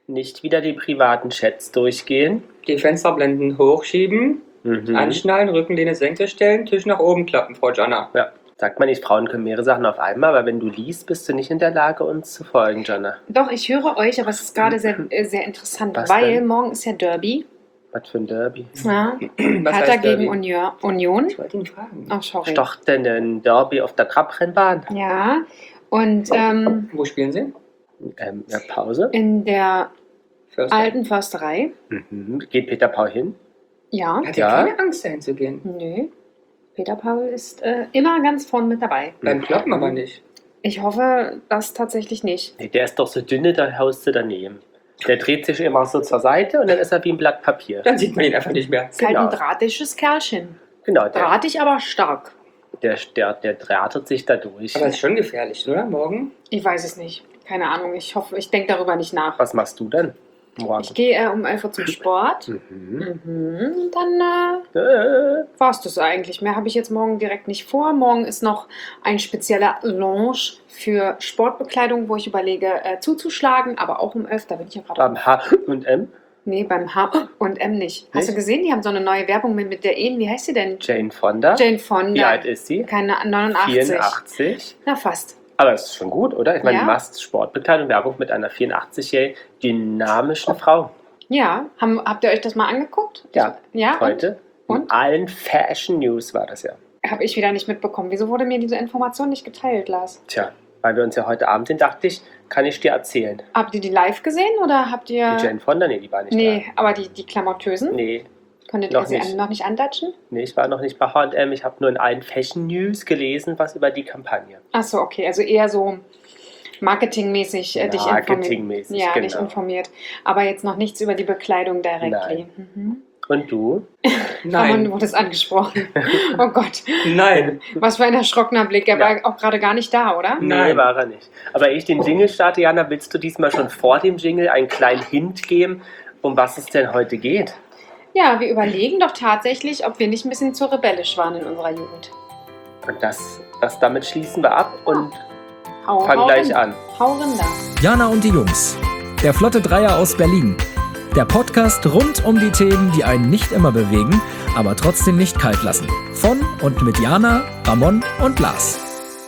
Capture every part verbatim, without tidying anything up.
Nicht wieder die privaten Chats durchgehen. Die Fensterblenden hochschieben, Mhm. anschnallen, Rückenlehne senkrecht stellen, Tisch nach oben klappen, Frau Jana. Ja. Sagt man nicht, Frauen können mehrere Sachen auf einmal, aber wenn du liest, bist du nicht in der Lage, uns zu folgen, Jana. Doch, ich höre euch, aber es ist gerade sehr, äh, sehr interessant, Was weil denn? morgen ist ja Derby. Was für ein Derby. Ja. Was Hertha heißt gegen Derby? Union. Union. Ich wollte ihn fragen. Oh, sorry. Ist doch denn ein Derby auf der Trabrennbahn? Ja, und ähm, Wo spielen Sie? Ähm, ja, Pause. in der Förster. alten Försterei. Mhm. Geht Peter Paul hin? Ja, Hat Ja. ja keine Angst, dahin zu gehen. nö. Peter Paul ist äh, immer ganz vorn mit dabei. Beim Kloppen aber nicht. Ich hoffe, das tatsächlich nicht. Nee, der ist doch so dünne, da haust du daneben. Der dreht sich immer so zur Seite und dann ist er wie ein Blatt Papier. Dann sieht man ihn einfach nicht mehr. Ist halt ein Genau. drahtiges Kerlchen. Genau, der, Drahtig, aber stark. der, der, der drahtet sich da durch. Aber ist schon gefährlich, oder? Morgen? Ich weiß es nicht. Keine Ahnung. Ich hoffe, ich denke darüber nicht nach. Was machst du denn morgen? Ich gehe äh, um elf Uhr zum Sport. Mhm. Mhm. Dann äh, Äh, war es das eigentlich. Mehr habe ich jetzt morgen direkt nicht vor. Morgen ist noch ein spezieller Lounge für Sportbekleidung, wo ich überlege äh, zuzuschlagen, aber auch um elf. Da bin ich ja gerade. beim H und M, Nee, beim H und M nicht. Hast du Nicht? gesehen, die haben so eine neue Werbung mit, mit der Ehen. Wie heißt sie denn? Jane Fonda. Jane Fonda. Wie alt ist sie? Keine neunundachtzig. vierundachtzig. Na, fast. Aber das ist schon gut, oder? Ich meine, Ja. du machst Sportbekleidung, Werbung mit einer vierundachtzig-jährigen dynamischen Frau. Ja, haben, habt ihr euch das mal angeguckt? Ja, Ja, Heute. Und? In allen Fashion News war das ja. habe ich wieder nicht mitbekommen. Wieso wurde mir diese Information nicht geteilt, Lars? Tja, weil wir uns ja heute Abend sehen, dachte ich, kann ich dir erzählen. Habt ihr die live gesehen oder habt ihr... Die Jane Fonda, nee, die war nicht Nee, aber die, die Klamottösen? da. Nee, Konntet noch ihr sie nicht. an, noch nicht andatschen? nee, ich war noch nicht bei H und M. Ich habe nur in allen Fashion News gelesen, was über die Kampagne. Achso, okay. Also eher so marketingmäßig äh, dich informiert. Marketingmäßig, Ja, genau. dich informiert. Aber jetzt noch nichts über die Bekleidung directly. Mhm. Und du? Ramon, du Nein. wurdest angesprochen. Oh Gott, Nein. was für ein erschrockener Blick. Er Ja. war auch gerade gar nicht da, oder? Nee, Nein. war er nicht. Aber ehe ich den Jingle starte, Jana, willst du diesmal schon vor dem Jingle einen kleinen Hint geben, um was es denn heute geht? Ja, wir überlegen doch tatsächlich, ob wir nicht ein bisschen zu rebellisch waren in unserer Jugend. Und das, das damit schließen wir ab und Hau, fangen hau gleich rein. an. Hau Rinder. Jana und die Jungs. Der Flotte Dreier aus Berlin. Der Podcast rund um die Themen, die einen nicht immer bewegen, aber trotzdem nicht kalt lassen. Von und mit Jana, Ramon und Lars.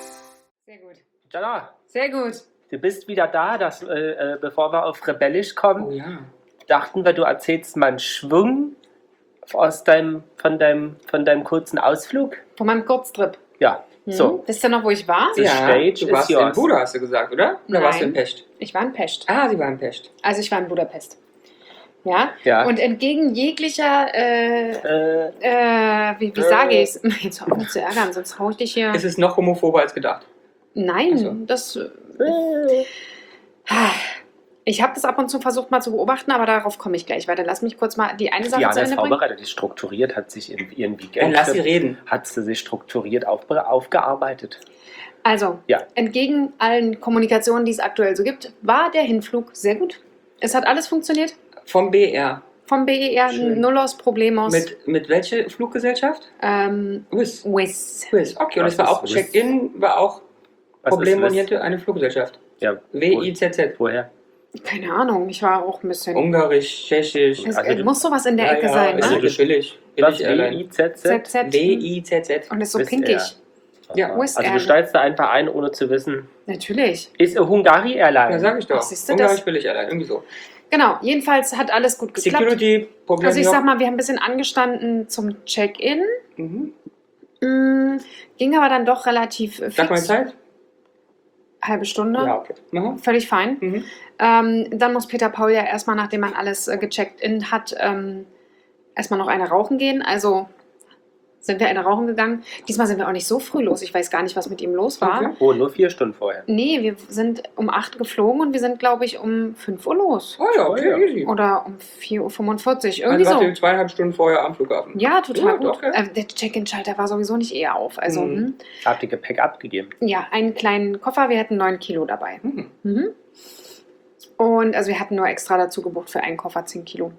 Sehr gut. Jana, Sehr gut. du bist wieder da. Das, äh, äh, bevor wir auf rebellisch kommen, Oh ja. dachten wir, du erzählst mal einen Schwung aus deinem, von, deinem, von deinem kurzen Ausflug. Von meinem Kurztrip. Ja, Hm? so. Wisst ihr noch, wo ich war? The Ja, stage du is warst in yours. Buda, hast du gesagt, oder? Oder Nein. warst du in Pest? Ich war in Pest. Ah, sie war in Pest. Also ich war in Budapest. Ja. Ja. Und entgegen jeglicher, äh, Äh, äh, wie, wie Äh. sage ich es? Jetzt hör auf mich zu ärgern, sonst hau ich dich hier. Es ist noch homophober als gedacht. Nein, Ach so. das. äh, Ich habe das ab und zu versucht mal zu beobachten, aber darauf komme ich gleich weiter. Lass mich kurz mal die eine Sache Jana zu ist Ende bringen. vorbereitet, ist strukturiert, hat sich in ihren Dann Weekend lass sie reden. hat sie sich strukturiert auf, aufgearbeitet. Also, Ja. entgegen allen Kommunikationen, die es aktuell so gibt, war der Hinflug sehr gut. Es hat alles funktioniert. Vom B R. Vom B E R, Schön. Nullos, Problemos. Mit, mit welcher Fluggesellschaft? ähm, Wizz. Wizz. Wizz. Okay, und Was es war ist auch Wizz? Check-in, war auch Was ist problemorientierte eine Fluggesellschaft. das? Ja, W I Z Z. woher? Keine Ahnung, ich war auch ein bisschen. Ungarisch, Tschechisch. es Also äh, du- muss sowas in der Ja, Ecke ja, sein, ist ne? wirklich billig. Was? Billig Airline. W I Z Z? Z Z. W I Z Z. Und ist so Wizz pinkig. Air. Ja, Wizz Also Air. du steigst da einfach ein, ohne zu wissen. Natürlich. Ist a Hungary Airline. Ja, sag ich doch. Ach, siehst du Ungarisch das? billig Airline, irgendwie so. Genau, jedenfalls hat alles gut geklappt. Security, Problem Also ich noch. sag mal, wir haben ein bisschen angestanden zum Check-in. Mhm. Mm, ging aber dann doch relativ fix. Sag mal Zeit. Halbe Stunde. Ja, okay. Mhm. Völlig fein. Mhm. Ähm, dann muss Peter Paul ja erstmal, nachdem man alles äh, gecheckt in hat, ähm, erstmal noch eine rauchen gehen. Also sind wir eine rauchen gegangen. Diesmal sind wir auch nicht so früh los. Ich weiß gar nicht, was mit ihm los war. Okay. Oh, nur vier Stunden vorher. Nee, wir sind um acht geflogen und wir sind, glaube ich, um fünf Uhr los. Oh ja, okay, Oh ja. easy. Oder um vier Uhr fünfundvierzig. Irgendwie Also wart so. ihr zweieinhalb Stunden vorher am Flughafen. Ja, total Ja, gut. doch, ja. Äh, der Check-in-Schalter war sowieso nicht eher auf. Also, Mhm. hm. Habt ihr Gepäck abgegeben? Ja, einen kleinen Koffer. Wir hatten neun Kilo dabei. Mhm. Mhm. Und also wir hatten nur extra dazu gebucht für einen Koffer zehn Kilo.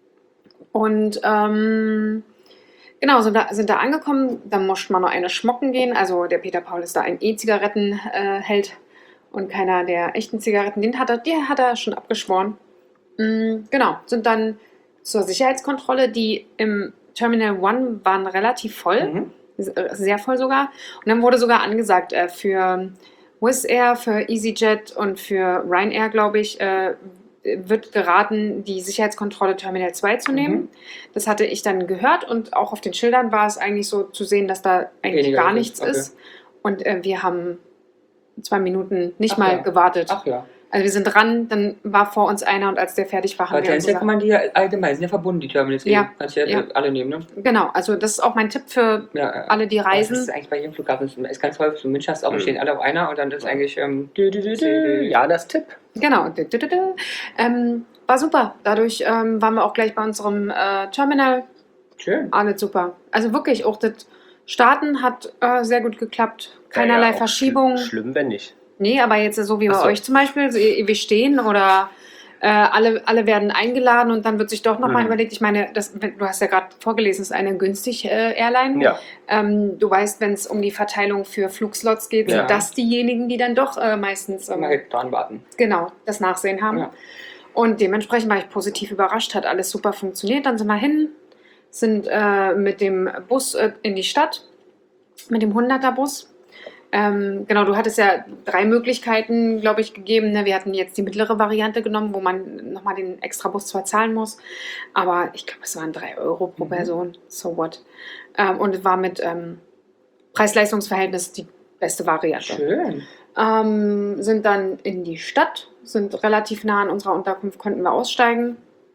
Und ähm, genau, sind da, sind da angekommen. Dann musste man noch eine schmocken gehen. Also der Peter Paul ist da ein E-Zigarettenheld äh, und keiner der echten Zigaretten. Den hat er, der hat er schon abgeschworen. Mm, genau, sind dann zur Sicherheitskontrolle, die im Terminal One waren relativ voll, Mhm. sehr voll sogar. Und dann wurde sogar angesagt, äh, für Wizz Air, für EasyJet und für Ryanair, glaube ich, äh, wird geraten, die Sicherheitskontrolle Terminal zwei zu nehmen. Mhm. Das hatte ich dann gehört und auch auf den Schildern war es eigentlich so zu sehen, dass da eigentlich Weniger gar ist, nichts okay. ist. Und äh, wir haben zwei Minuten nicht Ach mal ja. gewartet. Ach ja. Also wir sind dran, dann war vor uns einer und als der fertig war, haben Aber wir Tennisseil gesagt, kann man die ja allgemein, sind ja verbunden, die Terminals. Ja, eben. Kannst ja, ja. alle nehmen, ne? genau, also das ist auch mein Tipp für Ja, ja. alle, die Aber Das reisen. ist eigentlich bei jedem Flughafen, das ist ganz häufig, in München hast du auch, Mhm. stehen alle auf einer und dann ist eigentlich, ähm, Dü, dü, dü, dü. Janas Tipp. Genau, dü, dü, dü, dü. Ähm, war super. Dadurch ähm, waren wir auch gleich bei unserem äh, Terminal. schön. Alles super. Also wirklich, auch das Starten hat äh, sehr gut geklappt. Keinerlei Ja, ja, auch Verschiebung. Schlimm, schlimm, wenn nicht. Nee, aber jetzt so wie bei Ach so. euch zum Beispiel, so, wir stehen oder äh, alle, alle werden eingeladen und dann wird sich doch nochmal Mhm. überlegt. Ich meine, das, du hast ja gerade vorgelesen, es ist eine günstig äh, Airline. Ja, Ähm, du weißt, wenn es um die Verteilung für Flugslots geht, Ja. sind das diejenigen, die dann doch äh, meistens ähm, Mal dran warten. genau das Nachsehen haben. Ja. Und dementsprechend war ich positiv überrascht, hat alles super funktioniert. Dann sind wir hin, sind äh, mit dem Bus äh, in die Stadt, mit dem hunderter-Bus. Ähm, genau, du hattest ja drei Möglichkeiten, glaube ich, gegeben. Ne? Wir hatten jetzt die mittlere Variante genommen, wo man nochmal den extra Bus zwar zahlen muss, aber ich glaube, es waren drei Euro pro Mhm. Person. So what? Ähm, und es war mit ähm, Preis-Leistungs-Verhältnis die beste Variante. Schön. Ähm, sind dann in die Stadt, sind relativ nah an unserer Unterkunft, konnten wir aussteigen.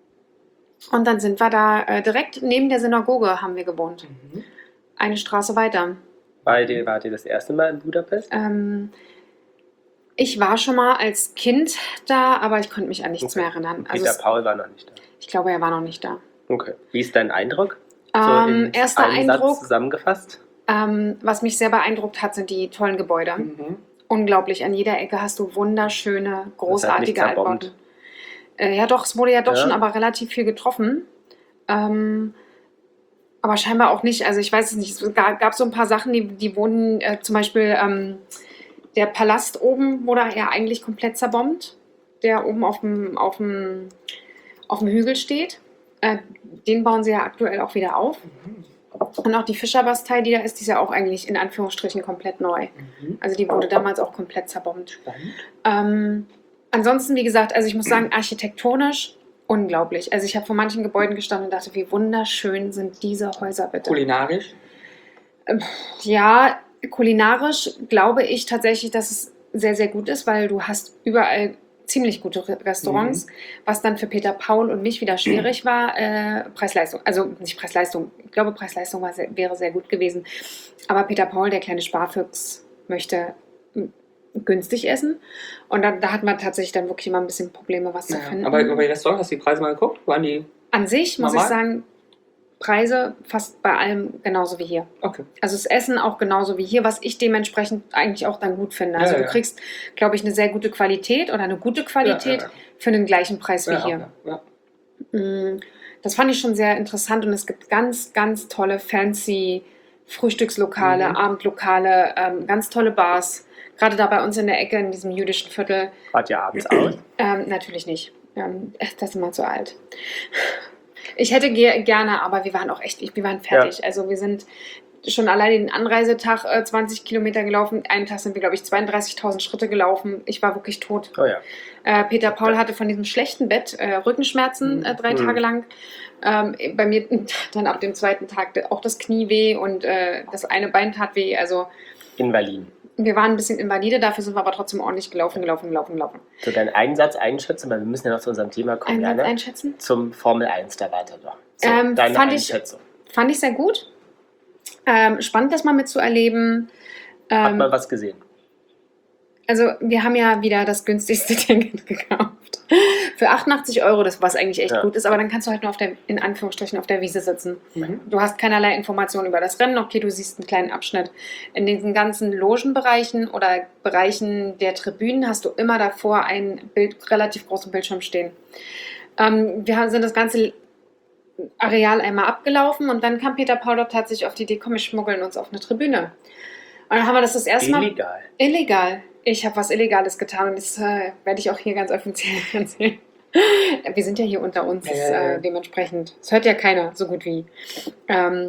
Und dann sind wir da äh, direkt neben der Synagoge haben wir gewohnt. Mhm. Eine Straße weiter. war ihr, wart ihr das erste Mal in Budapest? Ähm, ich war schon mal als Kind da, aber ich konnte mich an nichts Okay. mehr erinnern. Und Also Peter es, Paul war noch nicht da. ich glaube, er war noch nicht da. Okay. Wie ist dein Eindruck? Ähm, in erster einem Satz Eindruck, zusammengefasst? ähm, was mich sehr beeindruckt hat, sind die tollen Gebäude. Mhm. Unglaublich. An jeder Ecke hast du wunderschöne, großartige nicht zerbombt. Altbauten. Äh, ja, doch, es wurde ja doch Ja. schon aber relativ viel getroffen. Ähm, aber scheinbar auch nicht. Also ich weiß es nicht. Es gab, gab so ein paar Sachen, die, die wurden, äh, zum Beispiel ähm, der Palast oben wurde ja eigentlich komplett zerbombt, der oben auf dem, auf dem, auf dem Hügel steht. Äh, den bauen sie ja aktuell auch wieder auf. Und auch die Fischerbastei, die da ist, die ist ja auch eigentlich in Anführungsstrichen komplett neu. Mhm. Also die wurde damals auch komplett zerbombt. Spannend. Ähm, ansonsten, wie gesagt, also ich muss sagen, architektonisch unglaublich. Also ich habe vor manchen Gebäuden gestanden und dachte, wie wunderschön sind diese Häuser bitte. Kulinarisch. Ja, kulinarisch glaube ich tatsächlich, dass es sehr, sehr gut ist, weil du hast überall ziemlich gute Re- Restaurants, was dann für Peter Paul und mich wieder schwierig war, äh, Preis-Leistung, also nicht Preis-Leistung, ich glaube Preis-Leistung war sehr, wäre sehr gut gewesen, aber Peter Paul, der kleine Sparfüchs, möchte m, günstig essen und da, da hat man tatsächlich dann wirklich immer ein bisschen Probleme, was zu Ja, finden. aber bei Restaurants hast du die Preise mal geguckt? Waren die. An sich muss Normal? ich sagen, Preise fast bei allem genauso wie hier. Okay. Also das Essen auch genauso wie hier, was ich dementsprechend eigentlich auch dann gut finde. Also Ja, du ja. kriegst, glaube ich, eine sehr gute Qualität oder eine gute Qualität Ja, ja, für den gleichen Preis wie ja, hier. ja, ja. Mm, Das fand ich schon sehr interessant und es gibt ganz, ganz tolle fancy Frühstückslokale, Mhm. Abendlokale, ähm, ganz tolle Bars. Gerade da bei uns in der Ecke, in diesem jüdischen Viertel. Wart ihr abends aus? Ähm, natürlich nicht. Ähm, das ist immer zu alt. Ich hätte ge gerne, aber wir waren auch echt, wir waren fertig. Also wir sind schon allein den Anreisetag äh, zwanzig Kilometer gelaufen. Einen Tag sind wir, glaube ich, zweiunddreißigtausend Schritte gelaufen. Ich war wirklich tot. Oh ja. Äh, Peter Paul hatte von diesem schlechten Bett äh, Rückenschmerzen äh, drei Mhm. Tage lang. Ähm, bei mir dann ab dem zweiten Tag auch das Knie weh und äh, das eine Bein tat weh. Also Invaliden. wir waren ein bisschen invalide, dafür sind wir aber trotzdem ordentlich gelaufen, gelaufen, gelaufen, gelaufen. So, deinen Einsatz einschätzen, weil wir müssen ja noch zu unserem Thema kommen, Einsatz Jana. einschätzen? Zum Formel eins der Weiter. So, Ähm, deine fand ich- Einschätzung. Fand ich sehr gut. Ähm, spannend, das mal mitzuerleben. Hat Ähm, man was gesehen? also wir haben ja wieder das günstigste Ticket gekauft. Für achtundachtzig Euro, das was eigentlich echt Ja. gut ist, aber dann kannst du halt nur auf der, in Anführungsstrichen, auf der Wiese sitzen. Mhm. Du hast keinerlei Informationen über das Rennen. Okay, du siehst einen kleinen Abschnitt. In diesen ganzen Logenbereichen oder Bereichen der Tribünen hast du immer davor einen Bild, relativ großen Bildschirm stehen. Ähm, wir haben- sind das ganze Areal einmal abgelaufen und dann kam Peter Paul dort tatsächlich auf die Idee, komm, wir schmuggeln uns auf eine Tribüne. Und dann haben wir das das erste Mal... Illegal. Illegal. Ich habe was Illegales getan und das äh, werde ich auch hier ganz offiziell erzählen. Wir sind ja hier unter uns, Ja, ja, ja. Äh, dementsprechend. Es hört ja keiner so gut wie. Ähm,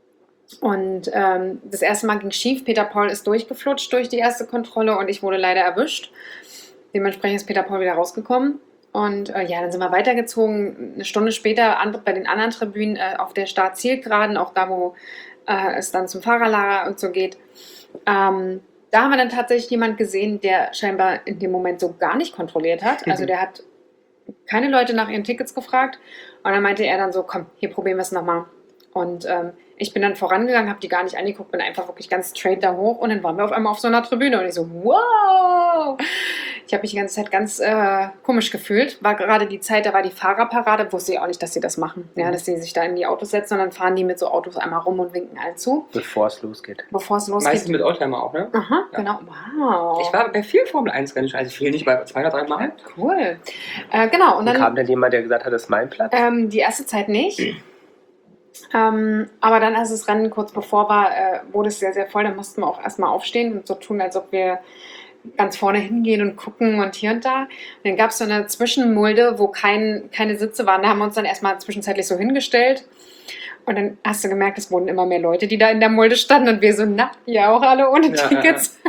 und ähm, das erste Mal ging schief. Peter Paul ist durchgeflutscht durch die erste Kontrolle und ich wurde leider erwischt. Dementsprechend ist Peter Paul wieder rausgekommen. Und äh, ja, dann sind wir weitergezogen. Eine Stunde später an, bei den anderen Tribünen äh, auf der Start-Zielgeraden, auch da, wo äh, es dann zum Fahrerlager und so geht. Ähm, da haben wir dann tatsächlich jemanden gesehen, der scheinbar in dem Moment so gar nicht kontrolliert hat. Also der hat keine Leute nach ihren Tickets gefragt. Und dann meinte er dann so, komm, hier probieren wir es nochmal. Und ähm, ich bin dann vorangegangen, habe die gar nicht angeguckt, bin einfach wirklich ganz straight da hoch und dann waren wir auf einmal auf so einer Tribüne und ich so, wow! Ich habe mich die ganze Zeit ganz äh, komisch gefühlt. War gerade die Zeit, da war die Fahrerparade, wusste ich auch nicht, dass sie das machen. Ja, dass sie sich da in die Autos setzen und dann fahren die mit so Autos einmal rum und winken allen zu. Bevor es losgeht. Bevor es losgeht. Meistens mit Oldtimer auch, ne? Aha, Ja. genau. Wow. Ich war bei vielen Formel eins Rennen, also viel nicht, bei zwei oder drei Mal. Cool. Äh, genau, und Und dann kam dann jemand, der gesagt hat, das ist mein Platz? ähm, die erste Zeit nicht. Ähm, aber dann, als das Rennen kurz bevor war, äh, wurde es sehr, sehr voll. Da mussten wir auch erstmal aufstehen und so tun, als ob wir ganz vorne hingehen und gucken und hier und da. Und dann gab es so eine Zwischenmulde, wo kein, keine Sitze waren. Da haben wir uns dann erstmal zwischenzeitlich so hingestellt. Und dann hast du gemerkt, es wurden immer mehr Leute, die da in der Mulde standen. Und wir so, na, ihr auch alle ohne Ja, Tickets.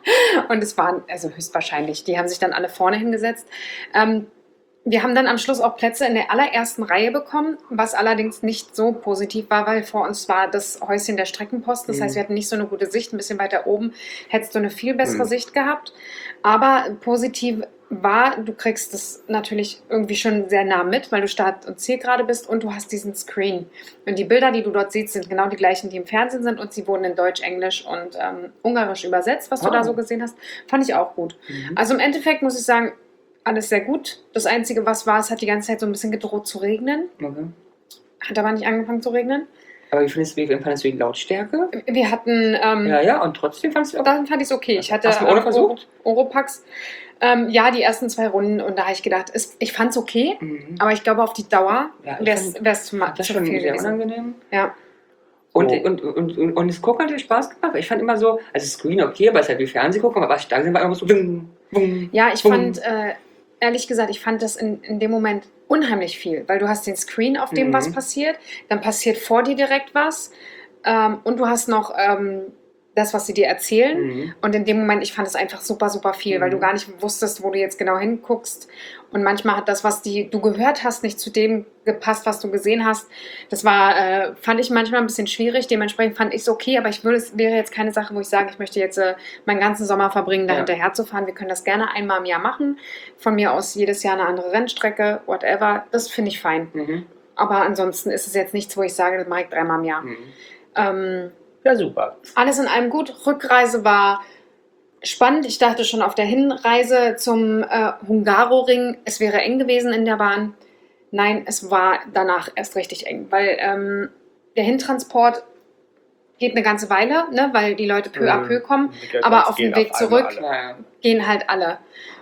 Und es waren, also höchstwahrscheinlich, die haben sich dann alle vorne hingesetzt. Ähm, Wir haben dann am Schluss auch Plätze in der allerersten Reihe bekommen, was allerdings nicht so positiv war, weil vor uns war das Häuschen der Streckenposten. Das Mhm. heißt, wir hatten nicht so eine gute Sicht. Ein bisschen weiter oben hättest du eine viel bessere Mhm. Sicht gehabt. Aber positiv war, du kriegst das natürlich irgendwie schon sehr nah mit, weil du Start- und Zielgerade bist und du hast diesen Screen. Und die Bilder, die du dort siehst, sind genau die gleichen, die im Fernsehen sind und sie wurden in Deutsch, Englisch und ähm, Ungarisch übersetzt, was du Oh. da so gesehen hast. Fand ich auch gut. Mhm. Also im Endeffekt muss ich sagen, alles sehr gut. Das Einzige, was war, es hat die ganze Zeit so ein bisschen gedroht zu regnen. Okay. Hat aber nicht angefangen zu regnen. Aber wie findest du, wie empfandest du die Lautstärke? Wir hatten, ähm, Ja, ja, und trotzdem fandest du auch. dann fand ich es okay. Ich hatte Hast du ohne ähm, versucht? Oropax. Ähm, ja, die ersten zwei Runden und da habe ich gedacht, es, ich fand es okay, Mhm. aber ich glaube, auf die Dauer Ja, ich wäre fand- es zu, ma- Das ist zu schon viel sehr gewesen. unangenehm. Ja. Und, Oh. und, und, und, und das Gucken hat dir Spaß gemacht. Ich fand immer so, also Screen okay, aber es ist halt wie Fernsehen gucken, aber was ich da gesehen war immer so. Bum, bum, Ja, ich bum. fand, äh, ehrlich gesagt, ich fand das in, in dem Moment unheimlich viel, weil du hast den Screen, auf dem Mhm. was passiert, dann passiert vor dir direkt was ähm, und du hast noch ähm, das, was sie dir erzählen. Mhm. Und in dem Moment, ich fand es einfach super, super viel, weil Mhm. du gar nicht wusstest, wo du jetzt genau hinguckst. Und manchmal hat das, was die, du gehört hast, nicht zu dem gepasst, was du gesehen hast. Das war, äh, fand ich manchmal ein bisschen schwierig. Dementsprechend fand ich es okay, aber ich würde, es wäre jetzt keine Sache, wo ich sage, ich möchte jetzt äh, meinen ganzen Sommer verbringen, da Ja. hinterher zu fahren. Wir können das gerne einmal im Jahr machen. Von mir aus jedes Jahr eine andere Rennstrecke, whatever. Das finde ich fein. Mhm. Aber ansonsten ist es jetzt nichts, wo ich sage, das mache ich dreimal im Jahr. Mhm. Ähm, Ja, super. alles in allem gut. Rückreise war spannend. Ich dachte schon auf der Hinreise zum äh, Hungaroring, es wäre eng gewesen in der Bahn. Nein, es war danach erst richtig eng, weil ähm, der Hintransport geht eine ganze Weile, ne, weil die Leute peu à peu kommen, aber auf dem Weg zurück Ja, ja. gehen halt alle.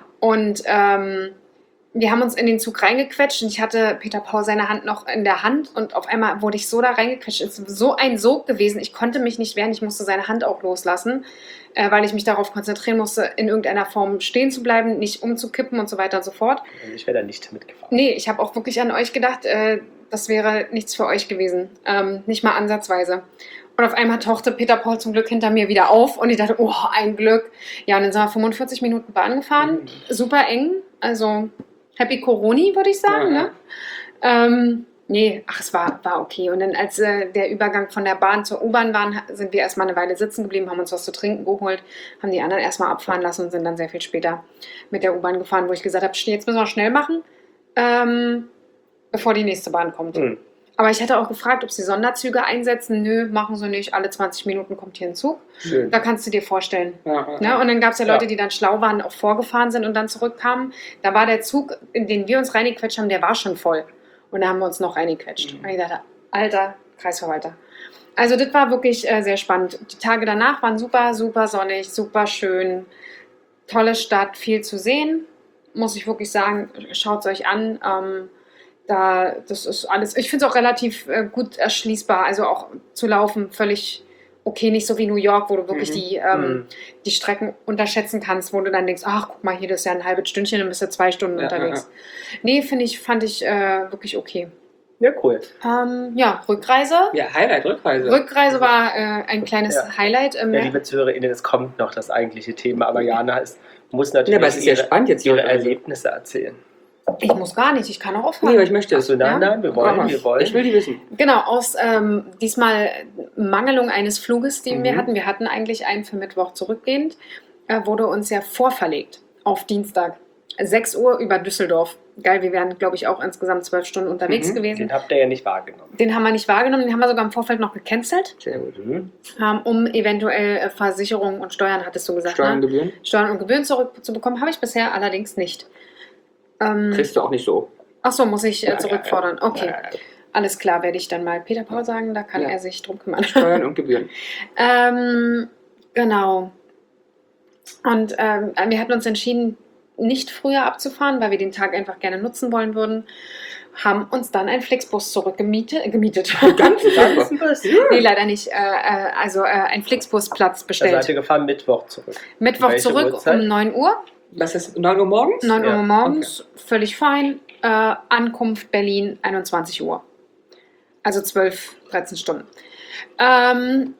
Und ähm, wir haben uns in den Zug reingequetscht und ich hatte Peter Paul seine Hand noch in der Hand und auf einmal wurde ich so da reingequetscht. Es ist so ein Sog gewesen. Ich konnte mich nicht wehren. Ich musste seine Hand auch loslassen, äh, weil ich mich darauf konzentrieren musste, in irgendeiner Form stehen zu bleiben, nicht umzukippen und so weiter und so fort. Ich wäre da nicht mitgefahren. Nee, ich habe auch wirklich an euch gedacht, äh, das wäre nichts für euch gewesen. Ähm, nicht mal ansatzweise. Und auf einmal tauchte Peter Paul zum Glück hinter mir wieder auf und ich dachte, oh, ein Glück. Ja, und dann sind wir fünfundvierzig Minuten Bahn gefahren. Super eng, also Happy Coroni, würde ich sagen. Ja, Ne? Ähm, nee, ach, es war, war okay. Und dann, als äh, der Übergang von der Bahn zur U-Bahn war, sind wir erstmal eine Weile sitzen geblieben, haben uns was zu trinken geholt, haben die anderen erstmal abfahren lassen und sind dann sehr viel später mit der U-Bahn gefahren, wo ich gesagt habe, jetzt müssen wir schnell machen, ähm, bevor die nächste Bahn kommt. Hm. Aber ich hatte auch gefragt, ob sie Sonderzüge einsetzen. Nö, machen sie nicht. Alle zwanzig Minuten kommt hier ein Zug. Schön. Da kannst du dir vorstellen. Ja, ja. Ne? Und dann gab es ja Ja. Leute, die dann schlau waren, auch vorgefahren sind und dann zurückkamen. Da war der Zug, in den wir uns reingequetscht haben, der war schon voll. Und da haben wir uns noch reingequetscht. Mhm. Und ich dachte, alter Kreisverwalter. Also das war wirklich äh, sehr spannend. Die Tage danach waren super, super sonnig, super schön. Tolle Stadt, viel zu sehen. Muss ich wirklich sagen, schaut es euch an. Ähm, Da, das ist alles, ich finde es auch relativ äh, gut erschließbar, also auch zu laufen, völlig okay, nicht so wie New York, wo du wirklich Mhm. die, ähm, Mhm. die Strecken unterschätzen kannst, wo du dann denkst, ach, guck mal, hier, das ist ja ein halbes Stündchen, dann bist du zwei Stunden Ja, unterwegs. Nee, finde ich, fand ich äh, wirklich okay. Ja, cool. Ähm, ja, Rückreise. Ja, Highlight, Rückreise. Rückreise war äh, ein kleines Ja. Highlight. Ähm, Ja, liebe ZuhörerInnen, es kommt noch das eigentliche Thema, aber Jana ist, muss Ja, natürlich aber es ist ja ihre, spannend jetzt die ihre Rückreise. Erlebnisse erzählen. ich muss gar nicht, ich kann auch Nee, aufhören. aber ich möchte es. Achso, nein, Ja? nein, wir wollen, Komm, wir wollen. Ich will die wissen. Genau, aus ähm, diesmal Mangelung eines Fluges, den wir Mhm. hatten. Wir hatten eigentlich einen für Mittwoch zurückgehend, äh, wurde uns ja vorverlegt auf Dienstag. sechs Uhr über Düsseldorf. Geil, wir wären, glaube ich, auch insgesamt zwölf Stunden unterwegs Mhm. gewesen. Den habt ihr ja nicht wahrgenommen. Den haben wir nicht wahrgenommen, den haben wir sogar im Vorfeld noch gecancelt, Sehr gut. Mhm. ähm, um eventuell äh, Versicherungen und Steuern, hattest du gesagt, Steuern und ne? Gebühren Steuern und Gebühren zurückzubekommen, habe ich bisher allerdings nicht. Ähm, kriegst du auch nicht so. ach so, muss ich äh, Ja, zurückfordern. ja, ja. Okay, Ja, ja, ja. alles klar, werde ich dann mal Peter Paul sagen, da kann Ja. er sich drum kümmern. Steuern und Gebühren. Ähm, genau. Und ähm, wir hatten uns entschieden, nicht früher abzufahren, weil wir den Tag einfach gerne nutzen wollen würden. Haben uns dann einen Flixbus zurückgemietet. Gemietet. Ganz Dann ist ein nee, leider nicht. Äh, äh, also äh, einen Flixbusplatz Da bestellt. seid ihr gefahren Mittwoch zurück. Mittwoch Welche zurück Uhrzeit? um neun Uhr. Was ist neun Uhr morgens? neun Uhr Ja, morgens, völlig fein. Äh, Ankunft Berlin einundzwanzig Uhr. Also zwölf, dreizehn Stunden. Ähm,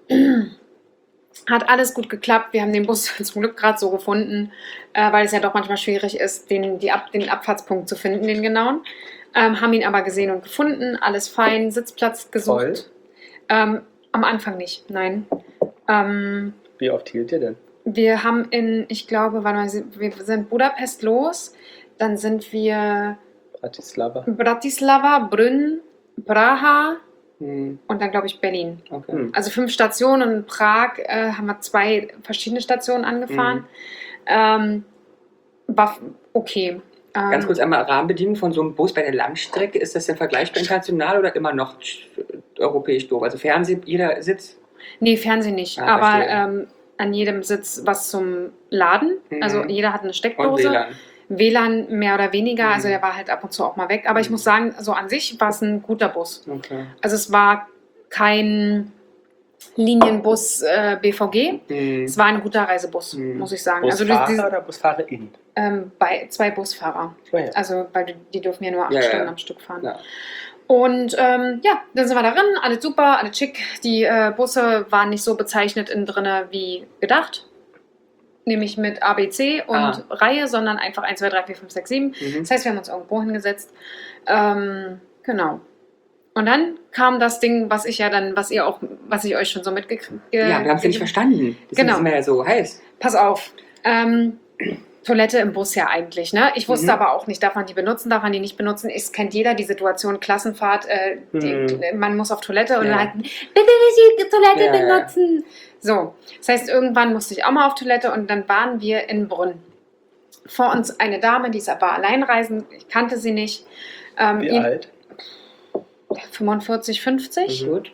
hat alles gut geklappt. Wir haben den Bus zum Glück gerade so gefunden, äh, weil es ja doch manchmal schwierig ist, den, die Ab, den Abfahrtspunkt zu finden, den genauen. Ähm, haben ihn aber gesehen und gefunden. Alles fein, Sitzplatz gesucht. Voll? Ähm, am Anfang nicht, nein. Ähm, Wie oft hielt ihr denn? wir haben in, ich glaube, warte mal, wir sind Budapest los, dann sind wir Bratislava. Bratislava, Brünn, Praha Hm, und dann glaube ich Berlin. okay. Hm. Also fünf Stationen und in Prag äh, haben wir zwei verschiedene Stationen angefahren. Mhm. Ähm, war f- okay. Ähm, Ganz kurz einmal Rahmenbedingungen von so einem Bus bei der Langstrecke. Ist das denn vergleichbar international oder immer noch europäisch doof? Also Fernseh, jeder Sitz? Nee, Fernsehen nicht, Ah, aber verstehe. ähm, an jedem Sitz was zum Laden. Mhm. Also jeder hat eine Und Steckdose. W L A N. W L A N mehr oder weniger, Mhm. also der war halt ab und zu auch mal weg. Aber ich Mhm. muss sagen, so an sich war es ein guter Bus. Okay. Also es war kein Linienbus äh, B V G, Hm. es war ein guter Reisebus, Mhm. muss ich sagen. Busfahrer Also die, die, oder Busfahrerin? ähm, bei zwei Busfahrer. Oh ja. Also weil die, die dürfen ja nur acht Ja, ja, Stunden ja. am Stück fahren. Ja. Und ähm, ja, dann sind wir darin, alles super, alles schick. Die äh, Busse waren nicht so bezeichnet innen drinne wie gedacht. Nämlich mit A B C und Ah. Reihe, sondern einfach eins, zwei, drei, vier, fünf, sechs, sieben. Mhm. Das heißt, wir haben uns irgendwo hingesetzt. Ähm, genau. Und dann kam das Ding, was ich ja dann, was ihr auch, was ich euch schon so mitgekriegt Ja, wir haben es ja nicht verstanden. Deswegen Genau. sind wir ja so heiß. Pass auf. Ähm, Toilette im Bus ja eigentlich, ne? Ich wusste Mhm. aber auch nicht, darf man die benutzen, darf man die nicht benutzen. Es kennt jeder die Situation, Klassenfahrt, äh, die, Mhm. man muss auf Toilette und Ja. dann halt, bitte nicht die Toilette Ja, ja. benutzen. So, das heißt, irgendwann musste ich auch mal auf Toilette und dann waren wir in Brünn. Vor uns eine Dame, die ist aber alleinreisend, ich kannte sie nicht. Ähm, Wie ihr- alt? fünfundvierzig, fünfzig. Mhm. Gut.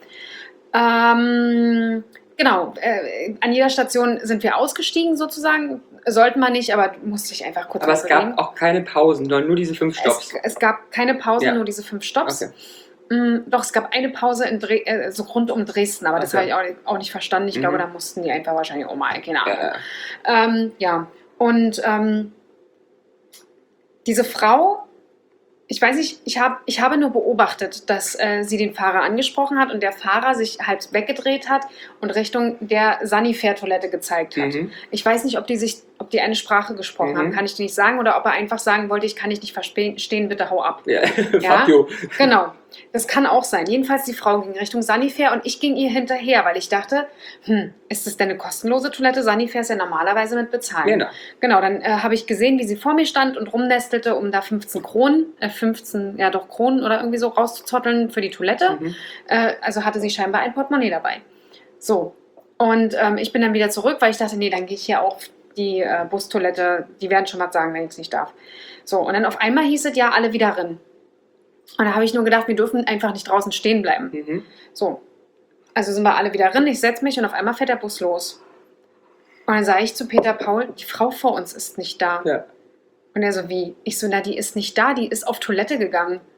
Ähm, genau, äh, an jeder Station sind wir ausgestiegen sozusagen. Sollten wir nicht, aber musste ich einfach kurz Aber es überlegen. gab auch keine Pausen, sondern nur diese fünf Stops. Es, es gab keine Pause, Ja. nur diese fünf Stops. Okay. Mm, doch, es gab eine Pause in Dre äh, so rund um Dresden, aber das Okay. habe ich auch nicht, auch nicht verstanden. Ich Mhm. glaube, da mussten die einfach wahrscheinlich auch mal, keine Ahnung. Ja, ja. Ähm, ja, und ähm, diese Frau, ich weiß nicht, ich, hab, ich habe nur beobachtet, dass äh, sie den Fahrer angesprochen hat und der Fahrer sich halb weggedreht hat und Richtung der Sanifair-Toilette gezeigt hat. Mhm. Ich weiß nicht, ob die sich, ob die eine Sprache gesprochen Mhm. haben, kann ich dir nicht sagen, oder ob er einfach sagen wollte, ich kann dich nicht verstehen, bitte hau ab. Ja. Ja? Fuck you. Genau, das kann auch sein. Jedenfalls die Frau ging Richtung Sanifair und ich ging ihr hinterher, weil ich dachte, hm, ist das denn eine kostenlose Toilette? Sanifair ist ja normalerweise mit bezahlen. Genau. Genau, dann äh, habe ich gesehen, wie sie vor mir stand und rumnestelte, um da fünfzehn Kronen, äh, fünfzehn, ja doch Kronen oder irgendwie so rauszuzotteln für die Toilette. Mhm. Äh, also hatte sie scheinbar ein Portemonnaie dabei. So, und ähm, ich bin dann wieder zurück, weil ich dachte, nee, dann gehe ich hier auf die äh, Bustoilette, die werden schon was sagen, wenn ich es nicht darf. So, und dann auf einmal hieß es ja, alle wieder rein. Und da habe ich nur gedacht, wir dürfen einfach nicht draußen stehen bleiben. Mhm. So, also sind wir alle wieder drin, ich setze mich und auf einmal fährt der Bus los. Und dann sage ich zu Peter Paul, die Frau vor uns ist nicht da. Ja. Und er so, wie? Ich so, na, die ist nicht da, die ist auf Toilette gegangen.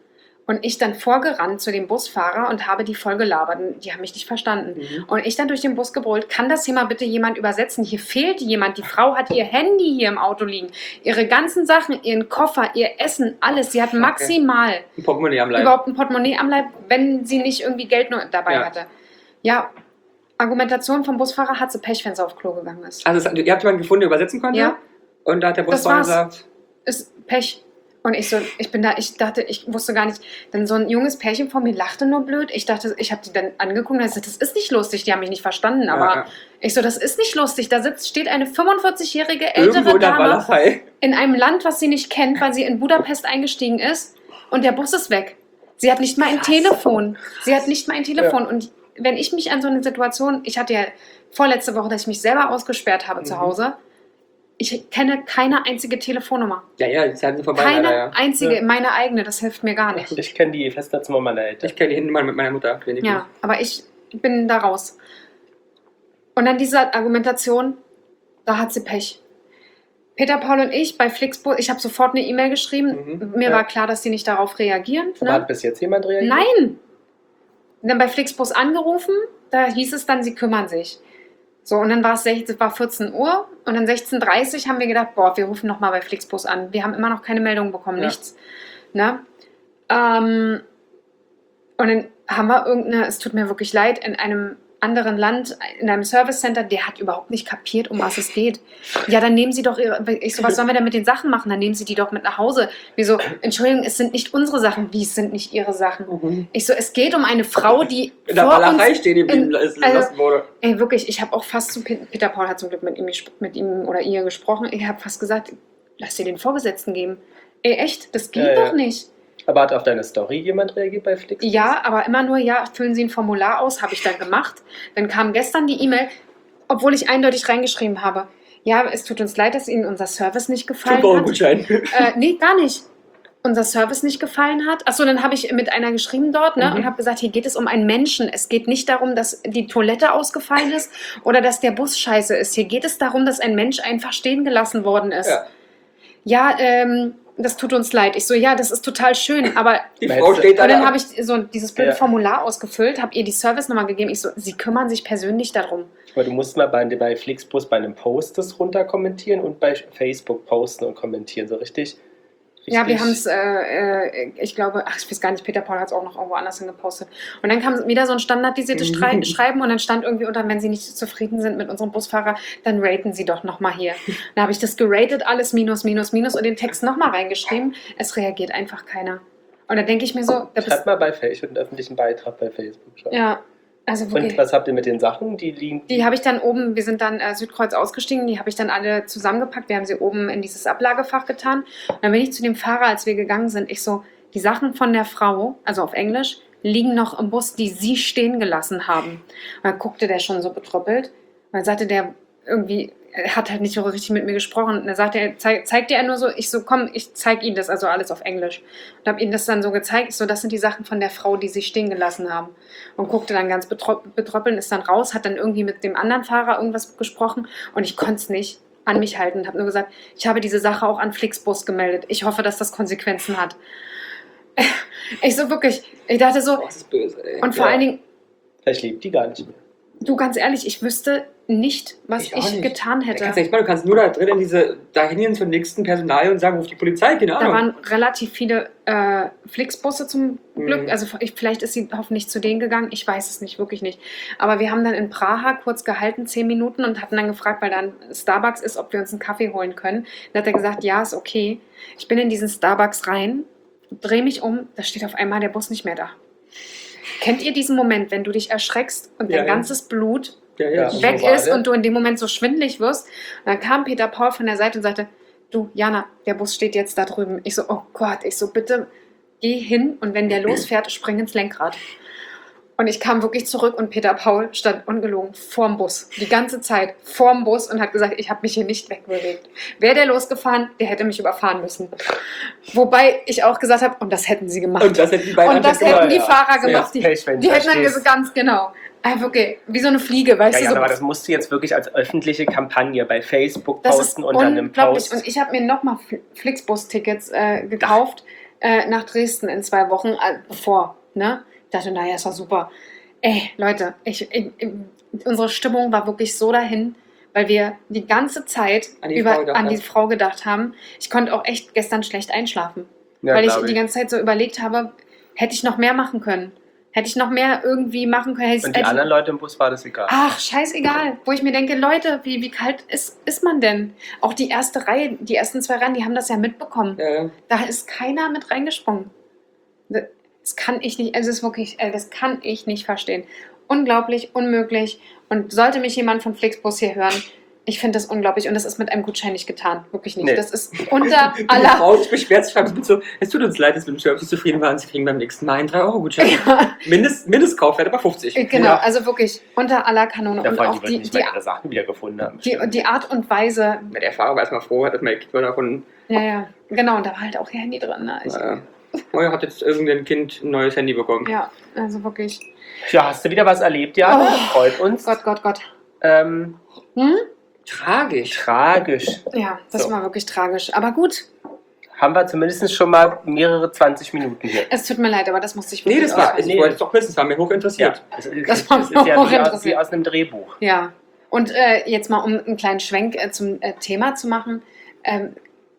Und ich dann vorgerannt zu dem Busfahrer und habe die voll gelabert. Die haben mich nicht verstanden. Mhm. Und ich dann durch den Bus gebrüllt, kann das hier mal bitte jemand übersetzen? Hier fehlt jemand. Die Frau hat ihr Handy hier im Auto liegen. Ihre ganzen Sachen, ihren Koffer, ihr Essen, alles. Sie hat maximal Ein Portemonnaie am Leib. überhaupt ein Portemonnaie am Leib, wenn sie nicht irgendwie Geld nur dabei Ja. hatte. Ja, Argumentation vom Busfahrer, hat sie Pech, wenn sie auf Klo gegangen ist. Also, es- ihr habt jemanden gefunden, der übersetzen konnte? Ja. Und da hat der Das Busfahrer war's. gesagt, Ist Pech. Und ich so, ich bin da, ich dachte, ich wusste gar nicht, dann so ein junges Pärchen vor mir lachte nur blöd. Ich dachte, ich habe die dann angeguckt und ich so, das ist nicht lustig, die haben mich nicht verstanden. Aber Ja, ja. ich so, das ist nicht lustig. Da sitzt, steht eine fünfundvierzigjährige irgendwo ältere in der Dame Walachei. in einem Land, was sie nicht kennt, weil sie in Budapest eingestiegen ist und der Bus ist weg. Sie hat nicht mal ein Telefon. Sie hat nicht mal ein Telefon. Und wenn ich mich an so eine Situation, ich hatte ja vorletzte Woche, dass ich mich selber ausgesperrt habe Mhm. zu Hause, ich kenne keine einzige Telefonnummer. Ja, ja, die Zeiten sind vorbei. Keine leider, ja. einzige, Ja. meine eigene, das hilft mir gar nicht. Ich kenne die Festnetznummer meiner Eltern. Ich kenne die Handynummer mit meiner Mutter. Wenn ich Ja, aber ich bin da raus. Und dann diese Argumentation, da hat sie Pech. Peter, Paul und ich bei Flixbus, ich habe sofort eine E-Mail geschrieben. Mhm, Mir ja. war klar, dass sie nicht darauf reagieren. Aber Ne? hat bis jetzt jemand reagiert? Nein! Und dann bei Flixbus angerufen, da hieß es dann, sie kümmern sich. So, und dann war es sechzehn, war vierzehn Uhr und dann sechzehn Uhr dreißig haben wir gedacht, boah, wir rufen nochmal bei Flixbus an. Wir haben immer noch keine Meldung bekommen, Ja. nichts. Ne? Ähm, und dann haben wir irgendeine, es tut mir wirklich leid, in einem anderen Land, in einem Service Center, der hat überhaupt nicht kapiert, um was es geht. Ja, dann nehmen Sie doch Ihre, ich so, was sollen wir denn mit den Sachen machen? Dann nehmen Sie die doch mit nach Hause. Wieso? Entschuldigung, es sind nicht unsere Sachen. Wie, es sind nicht Ihre Sachen? Mhm. Ich so, es geht um eine Frau, die In der vor Walachei uns... stehen geblieben in- ist- also- lassen wurde. Ey, wirklich, ich habe auch fast zu... Pe- Peter Paul hat zum Glück mit ihm, gesp- mit ihm oder ihr gesprochen. Ich habe fast gesagt, lass dir den Vorgesetzten geben. Ey, echt? Das geht Ja, ja. doch nicht. Aber hat auf deine Story jemand reagiert bei Flixbus? Ja, aber immer nur, ja, füllen Sie ein Formular aus, habe ich dann gemacht. Dann kam gestern die E-Mail, obwohl ich eindeutig reingeschrieben habe, ja, es tut uns leid, dass Ihnen unser Service nicht gefallen fünf Euro hat. Gutschein. Äh, nee, gar nicht. Unser Service nicht gefallen hat. Achso, dann habe ich mit einer geschrieben dort, ne, Mhm. und habe gesagt, hier geht es um einen Menschen. Es geht nicht darum, dass die Toilette ausgefallen ist oder dass der Bus scheiße ist. Hier geht es darum, dass ein Mensch einfach stehen gelassen worden ist. Ja. Ja, ähm, das tut uns leid. Ich so, ja, das ist total schön, aber Die Meinst Frau du- steht da. und dann habe ich so dieses blöde Ja. Formular ausgefüllt, habe ihr die Service-Nummer gegeben. Ich so, sie kümmern sich persönlich darum. Aber du musst mal bei, bei Flixbus bei einem Post das runter kommentieren und bei Facebook posten und kommentieren. So richtig. richtig Ja, wir haben es, äh, äh, ich glaube, ach, ich weiß gar nicht, Peter Paul hat es auch noch irgendwo anders hingepostet. Und dann kam wieder so ein standardisiertes Strei- Mhm. Schreiben und dann stand irgendwie unter, wenn Sie nicht zufrieden sind mit unserem Busfahrer, dann raten Sie doch nochmal hier. Dann habe ich das geratet, alles minus, minus, minus und den Text nochmal reingeschrieben. Es reagiert einfach keiner. Und da denke ich mir so, da bist, Schreibt mal bei Facebook, ich würde einen öffentlichen Beitrag bei Facebook schreiben. ja, also wirklich. Und was habt ihr mit den Sachen? Die liegen. Die habe ich dann oben, wir sind dann äh, Südkreuz ausgestiegen, die habe ich dann alle zusammengepackt. Wir haben sie oben in dieses Ablagefach getan. Und dann bin ich zu dem Fahrer, als wir gegangen sind, ich so, die Sachen von der Frau, also auf Englisch, liegen noch im Bus, die sie stehen gelassen haben. Und dann guckte der schon so betröppelt. Und dann sagte der irgendwie, er hat halt nicht so richtig mit mir gesprochen. Und dann sagte er, zeig, zeigte er nur so, ich so, komm, ich zeig Ihnen das, also alles auf Englisch. Und habe ihm das dann so gezeigt, ich so, das sind die Sachen von der Frau, die sie stehen gelassen haben. Und guckte dann ganz betrö- betröppelnd, ist dann raus, hat dann irgendwie mit dem anderen Fahrer irgendwas gesprochen und ich konnte es nicht an mich halten. Habe nur gesagt, ich habe diese Sache auch an Flixbus gemeldet. Ich hoffe, dass das Konsequenzen hat. Ich so wirklich, ich dachte so, Oh, das ist böse, ey. und vor Ja. allen Dingen, Vielleicht liebt die gar nicht mehr. du, ganz ehrlich, ich wüsste nicht, was Ich ich, auch nicht. getan Ja, hätte. kannst du nicht mal, du kannst nur da drin in diese, da hingehen zum nächsten Personal und sagen, ruf die Polizei, keine Da Ahnung. waren relativ viele äh, Flixbusse zum Glück. Mhm. Also ich, vielleicht ist sie hoffentlich zu denen gegangen. Ich weiß es nicht, wirklich nicht. Aber wir haben dann in Praha kurz gehalten, zehn Minuten, und hatten dann gefragt, weil da ein Starbucks ist, ob wir uns einen Kaffee holen können. Dann hat er gesagt, ja, ist okay. Ich bin in diesen Starbucks rein, drehe mich um, da steht auf einmal der Bus nicht mehr da. Kennt ihr diesen Moment, wenn du dich erschreckst und Ja, dein ja. ganzes Blut ja, Ja. ja. weg So war ist der. und du in dem Moment so schwindelig wirst? Und dann kam Peter Paul von der Seite und sagte, du, Jana, der Bus steht jetzt da drüben. Ich so, oh Gott, ich so, bitte geh hin und wenn der losfährt, spring ins Lenkrad. Und ich kam wirklich zurück und Peter Paul stand ungelogen vorm Bus. Die ganze Zeit vorm Bus und hat gesagt, ich habe mich hier nicht wegbewegt. Wäre der losgefahren, der hätte mich überfahren müssen. Wobei ich auch gesagt habe, und das hätten sie gemacht. Und das hätten die beiden Und das einfach hätten die gemacht, ja. Fahrer Sehr gemacht. Die, Pech, wenn die du hätten dann verstehst. gesagt, ganz genau. Ah, wirklich, wie so eine Fliege, weißt Ja, du? ja, So, aber das musst du jetzt wirklich als öffentliche Kampagne bei Facebook das ist posten und dann im unglaublich. Post. Und ich habe mir nochmal Flixbus-Tickets äh, gekauft. äh, nach Dresden in zwei Wochen, äh, bevor, ne? Ich dachte, naja, ist doch super. Ey, Leute, ich, ich, ich, unsere Stimmung war wirklich so dahin, weil wir die ganze Zeit An die über, Frau gedacht an die hast. Frau gedacht haben. Ich konnte auch echt gestern schlecht einschlafen, Ja, weil ich glaub die ganze Zeit so überlegt habe, hätte ich noch mehr machen können? Hätte ich noch mehr irgendwie machen können? Hätte ich- Und die hätte ich- anderen Leute im Bus war das egal. Ach, scheißegal. Wo ich mir denke, Leute, wie, wie kalt ist, ist man denn? Auch die erste Reihe, die ersten zwei Reihen, die haben das ja mitbekommen. Äh, Da ist keiner mit reingesprungen. Das kann ich nicht, also das ist wirklich, äh, das kann ich nicht verstehen. Unglaublich, unmöglich. Und sollte mich jemand von Flixbus hier hören, ich finde das unglaublich. Und das ist mit einem Gutschein nicht getan. Wirklich nicht. Nee. Das ist unter die aller... Frau sich beschwert sich, schreibt so, es tut uns leid, dass wir nicht wirklich zufrieden waren, sie kriegen beim nächsten Mal einen drei Euro Gutschein. Mindest, Mindestkaufwert aber fünfzig. Genau, Ja. also wirklich unter aller Kanone. Ja, Und vor allem, auch die wird die, nicht die, mal ihre Sachen wieder gefunden haben. die, die Art und Weise, Mit der Fahrer war erstmal froh, dass man davon, ja, ja, genau, und da war halt auch ihr Handy drin. Ne? Ich, äh, oh, hat jetzt irgendein Kind ein neues Handy bekommen. Ja, also wirklich. Ja, hast du wieder was erlebt, ja? Oh. Freut uns. Gott, Gott, Gott. Ähm, Hm? Tragisch. tragisch. Ja, das So. war wirklich tragisch. Aber gut, Haben wir zumindest schon mal mehrere zwanzig Minuten hier. es tut mir leid, aber das musste ich Nee, wirklich das war, aushalten. ich wollte es doch wissen, das war mir hoch interessiert. Das ist, Das war das ist ja auch wie aus, interessiert. wie aus einem Drehbuch. Ja, und äh, jetzt mal, um einen kleinen Schwenk äh, zum äh, Thema zu machen. Ähm,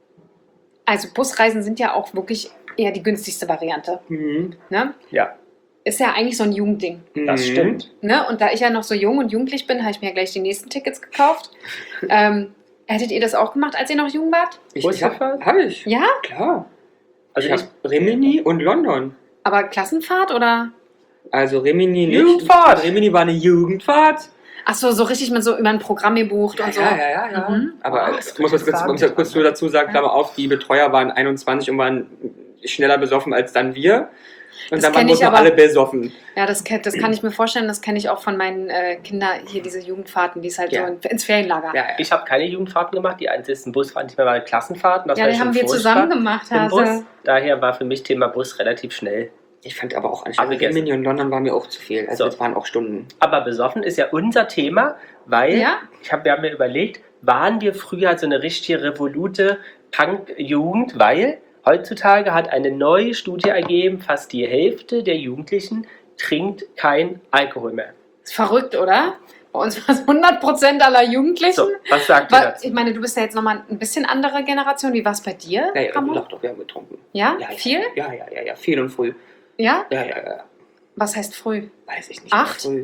also Busreisen sind ja auch wirklich eher die günstigste Variante. Mhm. Ne? Ja, Ist ja eigentlich so ein Jugendding. das Mhm. stimmt. Ne? Und da ich ja noch so jung und jugendlich bin, habe ich mir gleich die nächsten Tickets gekauft. ähm, hättet ihr das auch gemacht, als ihr noch jung wart? Ich, Bus ich hab, gefahren? hab ich. Ja? Klar. Also ich ich, hab Rimini und London. Aber Klassenfahrt oder? Also Rimini nicht. Jugendfahrt. Rimini war eine Jugendfahrt. Ach so, so richtig mit so über ein Programm gebucht Ja, und so. ja, ja, ja. ja. Mhm. Aber Oh, ich muss, was kurz, muss ja kurz nur dazu sagen, Klammer auf, die Betreuer waren einundzwanzig und waren schneller besoffen als dann wir. Und Das dann waren kenn wir ich noch aber- alle besoffen. Ja, das, kann- das kann ich mir vorstellen, das kenne ich auch von meinen äh, Kindern hier, diese Jugendfahrten, die es halt Ja. so in, ins Ferienlager. Ja, ja. ich habe keine Jugendfahrten gemacht. Die einzigsten Busfahrten, die ich mal war, Klassenfahrten. Das Ja, war die schon haben wir furchtbar zusammen gemacht, im Bus. Hase. Daher war für mich Thema Bus relativ schnell. Ich fand aber auch anscheinend Abgegessen. Rimini und London war mir auch zu viel. Also So. das waren auch Stunden. Aber besoffen ist ja unser Thema, weil Ja? ich hab, wir haben mir überlegt, waren wir früher so eine richtige revolute Punk-Jugend, weil heutzutage hat eine neue Studie ergeben, fast die Hälfte der Jugendlichen trinkt kein Alkohol mehr. Ist verrückt, oder? Bei uns war es hundert Prozent aller Jugendlichen. So, was sagt ihr Weil, dazu? ich meine, du bist ja jetzt nochmal ein bisschen andere Generation. Wie war es bei dir, Ja, ja, Ramon? doch, doch, wir haben getrunken. Ja? Ja, ja. Viel? Ja, ja, ja, ja, viel und früh. Ja? Ja, ja, ja. Was heißt früh? Weiß ich nicht. Acht? Früh.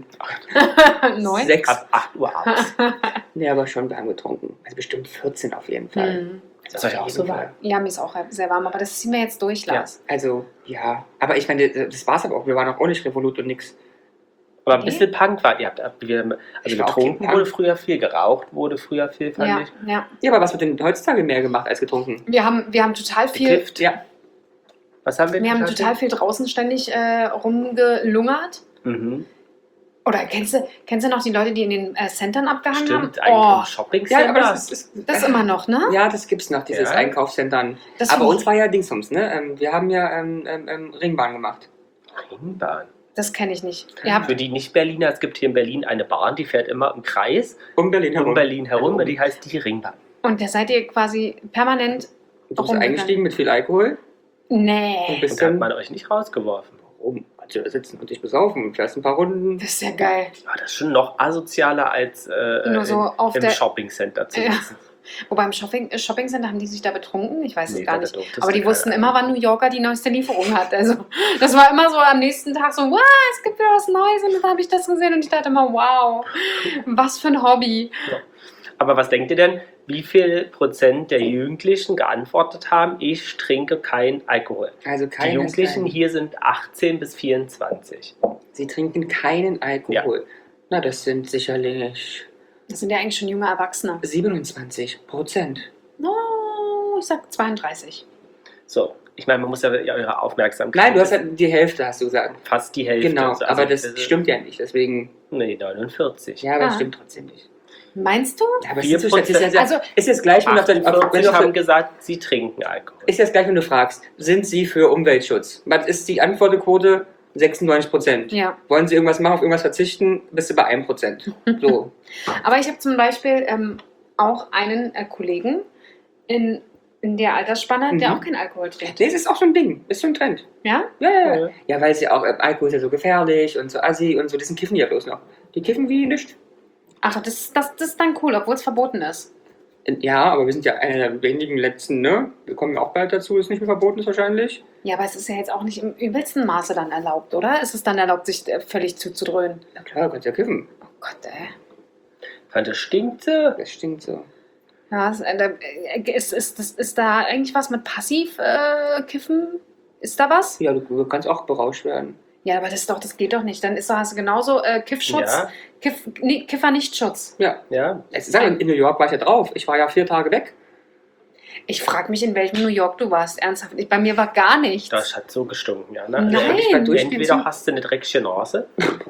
Neun? Sechs. Ab acht Uhr abends. Nee, aber schon, wir haben getrunken. Also bestimmt vierzehn auf jeden Fall. Hm. Also Soll ich auf auch jeden so Fall. sagen? Ja, mir ist auch sehr warm, aber das ziehen wir jetzt durch, Lars. Also, ja. Aber ich meine, das war's aber auch. Wir waren auch nicht Revolut und nix. Aber ein bisschen Punk war ihr. Habt, wir, also Ich war auch getrunken kein Punk. wurde früher viel, geraucht wurde früher viel, fand Ja, ich. ja. Ja, aber was wird denn heutzutage mehr gemacht als getrunken? Wir haben, wir haben total viel, Gekifft. Ja. Was haben wir? wir haben gesagt? total viel draußen ständig äh, rumgelungert. Mhm. Oder kennst du, kennst du noch die Leute, die in den äh, Centern abgehangen Stimmt, haben? eigentlich Oh, im Shopping-Center. Ja, aber das ist, ist das ist immer noch, ne? Ja, das gibt's noch, dieses Ja. Einkaufszentren. Das Aber find uns ich- war ja Dingsums, ne? Ähm, Wir haben ja ähm, ähm, ähm, Ringbahn gemacht. Ringbahn. Das kenne ich nicht. Ihr habt, Für die Nicht-Berliner, es gibt hier in Berlin eine Bahn, die fährt immer im Kreis Um Berlin herum. um Berlin herum Also, und die heißt die Ringbahn. und da seid ihr quasi permanent. Du bist rumgegangen. eingestiegen mit viel Alkohol und Nee. bist Und da hat dann man euch nicht rausgeworfen. rum. Also da sitzen und dich besaufen. Fährst ein paar Runden. Das ist ja geil. Ja, das ist schon noch asozialer als äh, Nur so in, auf im der- Shopping-Center zu Ja. sitzen. Wobei im Shopping, äh, Shopping-Center haben die sich da betrunken? Ich weiß Nee, es gar da nicht. durftest Aber du die wussten keine- immer, wann New Yorker die neueste Lieferung hat. Also das war immer so am nächsten Tag so, wow, es gibt wieder was Neues. Und dann habe ich das gesehen und ich dachte immer, wow, was für ein Hobby. Aber was denkt ihr denn, wie viel Prozent der Jugendlichen geantwortet haben, ich trinke kein Alkohol? Also Die keiner ist Jugendlichen kein- hier sind achtzehn bis vierundzwanzig. Sie trinken keinen Alkohol. Na, das sind sicherlich Das sind ja eigentlich schon junge Erwachsene. siebenundzwanzig Prozent. Oh, ich sag zweiunddreißig. So, ich meine, man muss ja eure Aufmerksamkeit. Nein, du hast halt die Hälfte, hast du gesagt. fast die Hälfte. Genau, Also, aber das das ist- stimmt ja nicht. Deswegen, Nee, neunundvierzig. ja, aber das Ah. stimmt trotzdem nicht. Meinst du? Ja, aber es vier ist, so- es ist, ja, Also- ist jetzt gleich, wenn du, auf der, auf, wenn achtundvierzig du auf haben der, gesagt, sie trinken Alkohol. ist jetzt gleich, wenn du fragst, sind sie für Umweltschutz? Was ist die Antwortquote? sechsundneunzig Prozent. Ja. Wollen sie irgendwas machen, auf irgendwas verzichten? Bist du bei einem Prozent. So. Aber ich habe zum Beispiel ähm, auch einen äh, Kollegen in in der Altersspanne, der Mhm. auch keinen Alkohol trinkt. Das ist auch so ein Ding. Ist so ein Trend. Ja? Ja, ja, ja. Ja. Ja, weil es ja auch, äh, Alkohol ist ja so gefährlich und so assi und so. Deswegen kiffen die ja bloß noch. Die kiffen wie nicht. Ach, das, das, das ist dann cool, obwohl es verboten ist. Ja, aber wir sind ja einer der wenigen letzten, ne? Wir kommen ja auch bald dazu, dass es nicht mehr verboten ist wahrscheinlich. Ja, aber es ist ja jetzt auch nicht im übelsten Maße dann erlaubt, oder? Ist es dann erlaubt, sich äh, völlig zuzudröhnen? Na klar, du kannst ja kiffen. Oh Gott, ey. Fand das stinkt so. Das stinkt so. Ja, ist, äh, äh, ist, ist, ist, ist da eigentlich was mit Passiv-Kiffen? Äh, Kiffen? ist da was? Ja, du, du kannst auch berauscht werden. Ja, aber das, ist doch, das geht doch nicht. Dann ist, hast du genauso äh, Kiffschutz, Ja, Kiff, nee, Kiffer-Nichtschutz. Ja. ja. Es ist, in New York war ich ja drauf. Ich war ja vier Tage weg. Ich frage mich, in welchem New York du warst. Ernsthaft, ich, bei mir war gar nichts. Das hat so gestunken, ja. Ne? Nein. Also, Ich war durchgehend entweder so- hast du eine dreckige Nase.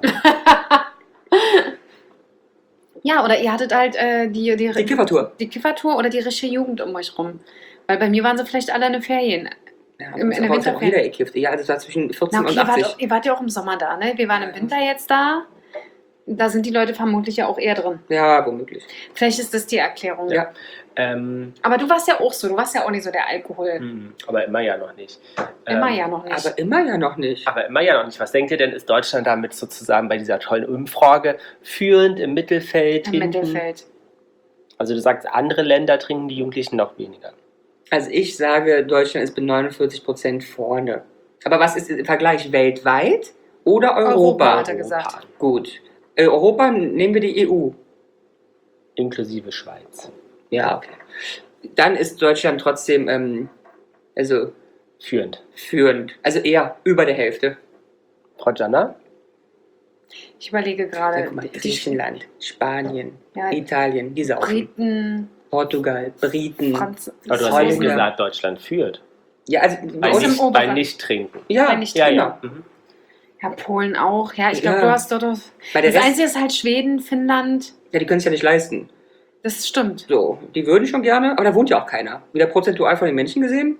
Ja, oder ihr hattet halt äh, die, die, Die Kiffertour. die Kiffertour oder die richtige Jugend um euch rum. Weil bei mir waren sie vielleicht alle in den Ferien. Ja, Im- in der in der auch Winterferien. jeder gekifft. Ja, also es war zwischen vierzehn Na, okay, und ihr wart, achtzig. ihr wart ja auch im Sommer da, ne? Wir waren im Winter jetzt da. Da sind die Leute vermutlich ja auch eher drin. Ja, womöglich. Vielleicht ist das die Erklärung. Ja. Ähm, Aber du warst ja auch so, du warst ja auch nicht so der Alkohol. hm, aber immer ja noch nicht. Immer ähm, ja noch nicht. Aber immer ja noch nicht. Aber immer ja noch nicht. Was denkt ihr denn, ist Deutschland damit sozusagen bei dieser tollen Umfrage führend im Mittelfeld? Im hinten? Mittelfeld. Also du sagst, andere Länder trinken die Jugendlichen noch weniger. Also ich sage, Deutschland ist mit neunundvierzig Prozent vorne. Aber was ist im Vergleich weltweit oder Europa? Europa, hat er gesagt. Gut. Äh, Europa, nehmen wir die E U. Inklusive Schweiz. Ja, okay. Dann ist Deutschland trotzdem, ähm, also Führend. führend. Also eher über der Hälfte. Frau Jana? Ich überlege Ja, gerade. guck mal, die Griechenland, Spanien, Ja, Italien, die saufen. Briten, Portugal, Briten. Franz Aber du hast Holländer. jetzt gesagt, Deutschland führt. Ja, also Bei, Aus dem nicht, Oberen. bei Nicht-Trinken. ja, bei nicht Ja, genau. ja. Mhm. ja, Polen auch. Ja, ich glaube, Ja. du hast dort. Das Bei der Rest, Einzige ist halt Schweden, Finnland. ja, die können es ja nicht leisten. Das stimmt. So, die würden schon gerne, aber da wohnt ja auch keiner. Wieder prozentual von den Menschen gesehen?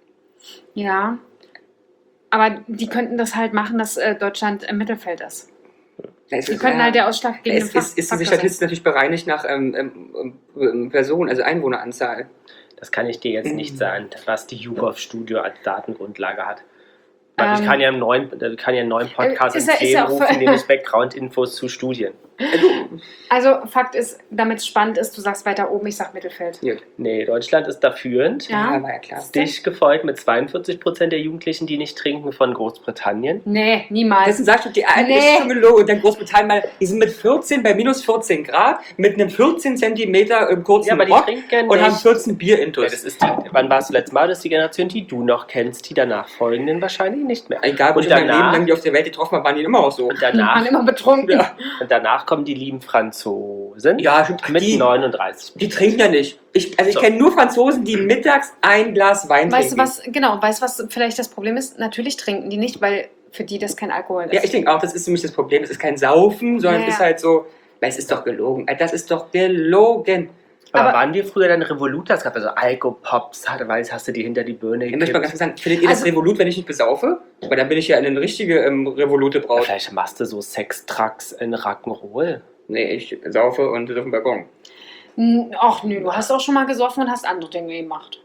Ja. Aber die könnten das halt machen, dass äh, Deutschland im Mittelfeld ist. Ja, es Die ist- könnten ja, halt der ausschlaggebende es ist, ist die Faktor Statistik natürlich bereinigt nach ähm, ähm, ähm, Personen, also Einwohneranzahl. Das kann ich dir jetzt nicht Mhm. sagen, was die YouGov-Studio als Datengrundlage hat. Weil ich Ähm, kann ja einen neuen, ich kann ja einen neuen Podcast ist ins ja- ist Leben ja auch für- rufen, nämlich Background-Infos zu Studien. Also Fakt ist, damit es spannend ist, du sagst weiter oben, ich sag Mittelfeld. Ja, Nee, Deutschland ist da führend. Ja. ja, war ja klar. Dicht gefolgt mit zweiundvierzig Prozent der Jugendlichen, die nicht trinken, von Großbritannien. Nee, niemals. Deswegen sagst du, die einen Nee. ist schon gelogen. Und dann Großbritannien, mal, die sind mit vierzehn, bei minus vierzehn Grad, mit einem vierzehn Zentimeter im kurzen Ja, aber die Rock trinken und haben nicht. vierzehn Bier Ja, intus. das ist die, wann warst du letztes Mal? Das ist die Generation, die du noch kennst, die danach folgenden wahrscheinlich nicht mehr. Egal, wo Und ich in meinem danach- Leben lang die auf der Welt getroffen habe, waren die immer auch so. Und Die waren danach, immer betrunken. Ja, und danach kommen die lieben Franzosen ja stimmt. mit Die, neununddreißig. die trinken ja nicht. Ich, also ich So. kenne nur Franzosen, die mittags ein Glas Wein Weißt du trinken. was, genau, weißt du was vielleicht das Problem ist? Natürlich trinken die nicht, weil für die das kein Alkohol ist. Ja, ich denke auch, das ist für mich das Problem. Es ist kein Saufen, sondern Ja, es ist ja. halt so, weil es ist doch gelogen. Das ist doch gelogen. Aber, Aber- waren wir früher dann Revolut? Es gab also Alkopops, hat- weiß, hast du die hinter die Birne Ich möchte mal ganz gekippt. kurz sagen, findet ihr das Also- Revolut, wenn ich nicht besaufe? Weil dann bin ich ja eine richtige ähm, Revolute-Braut. Vielleicht machst du so Sextracks in Rock'n'Roll. Nee, ich saufe und sitze auf dem Balkon. N- Ach nö, du hast auch schon mal gesoffen und hast andere Dinge gemacht.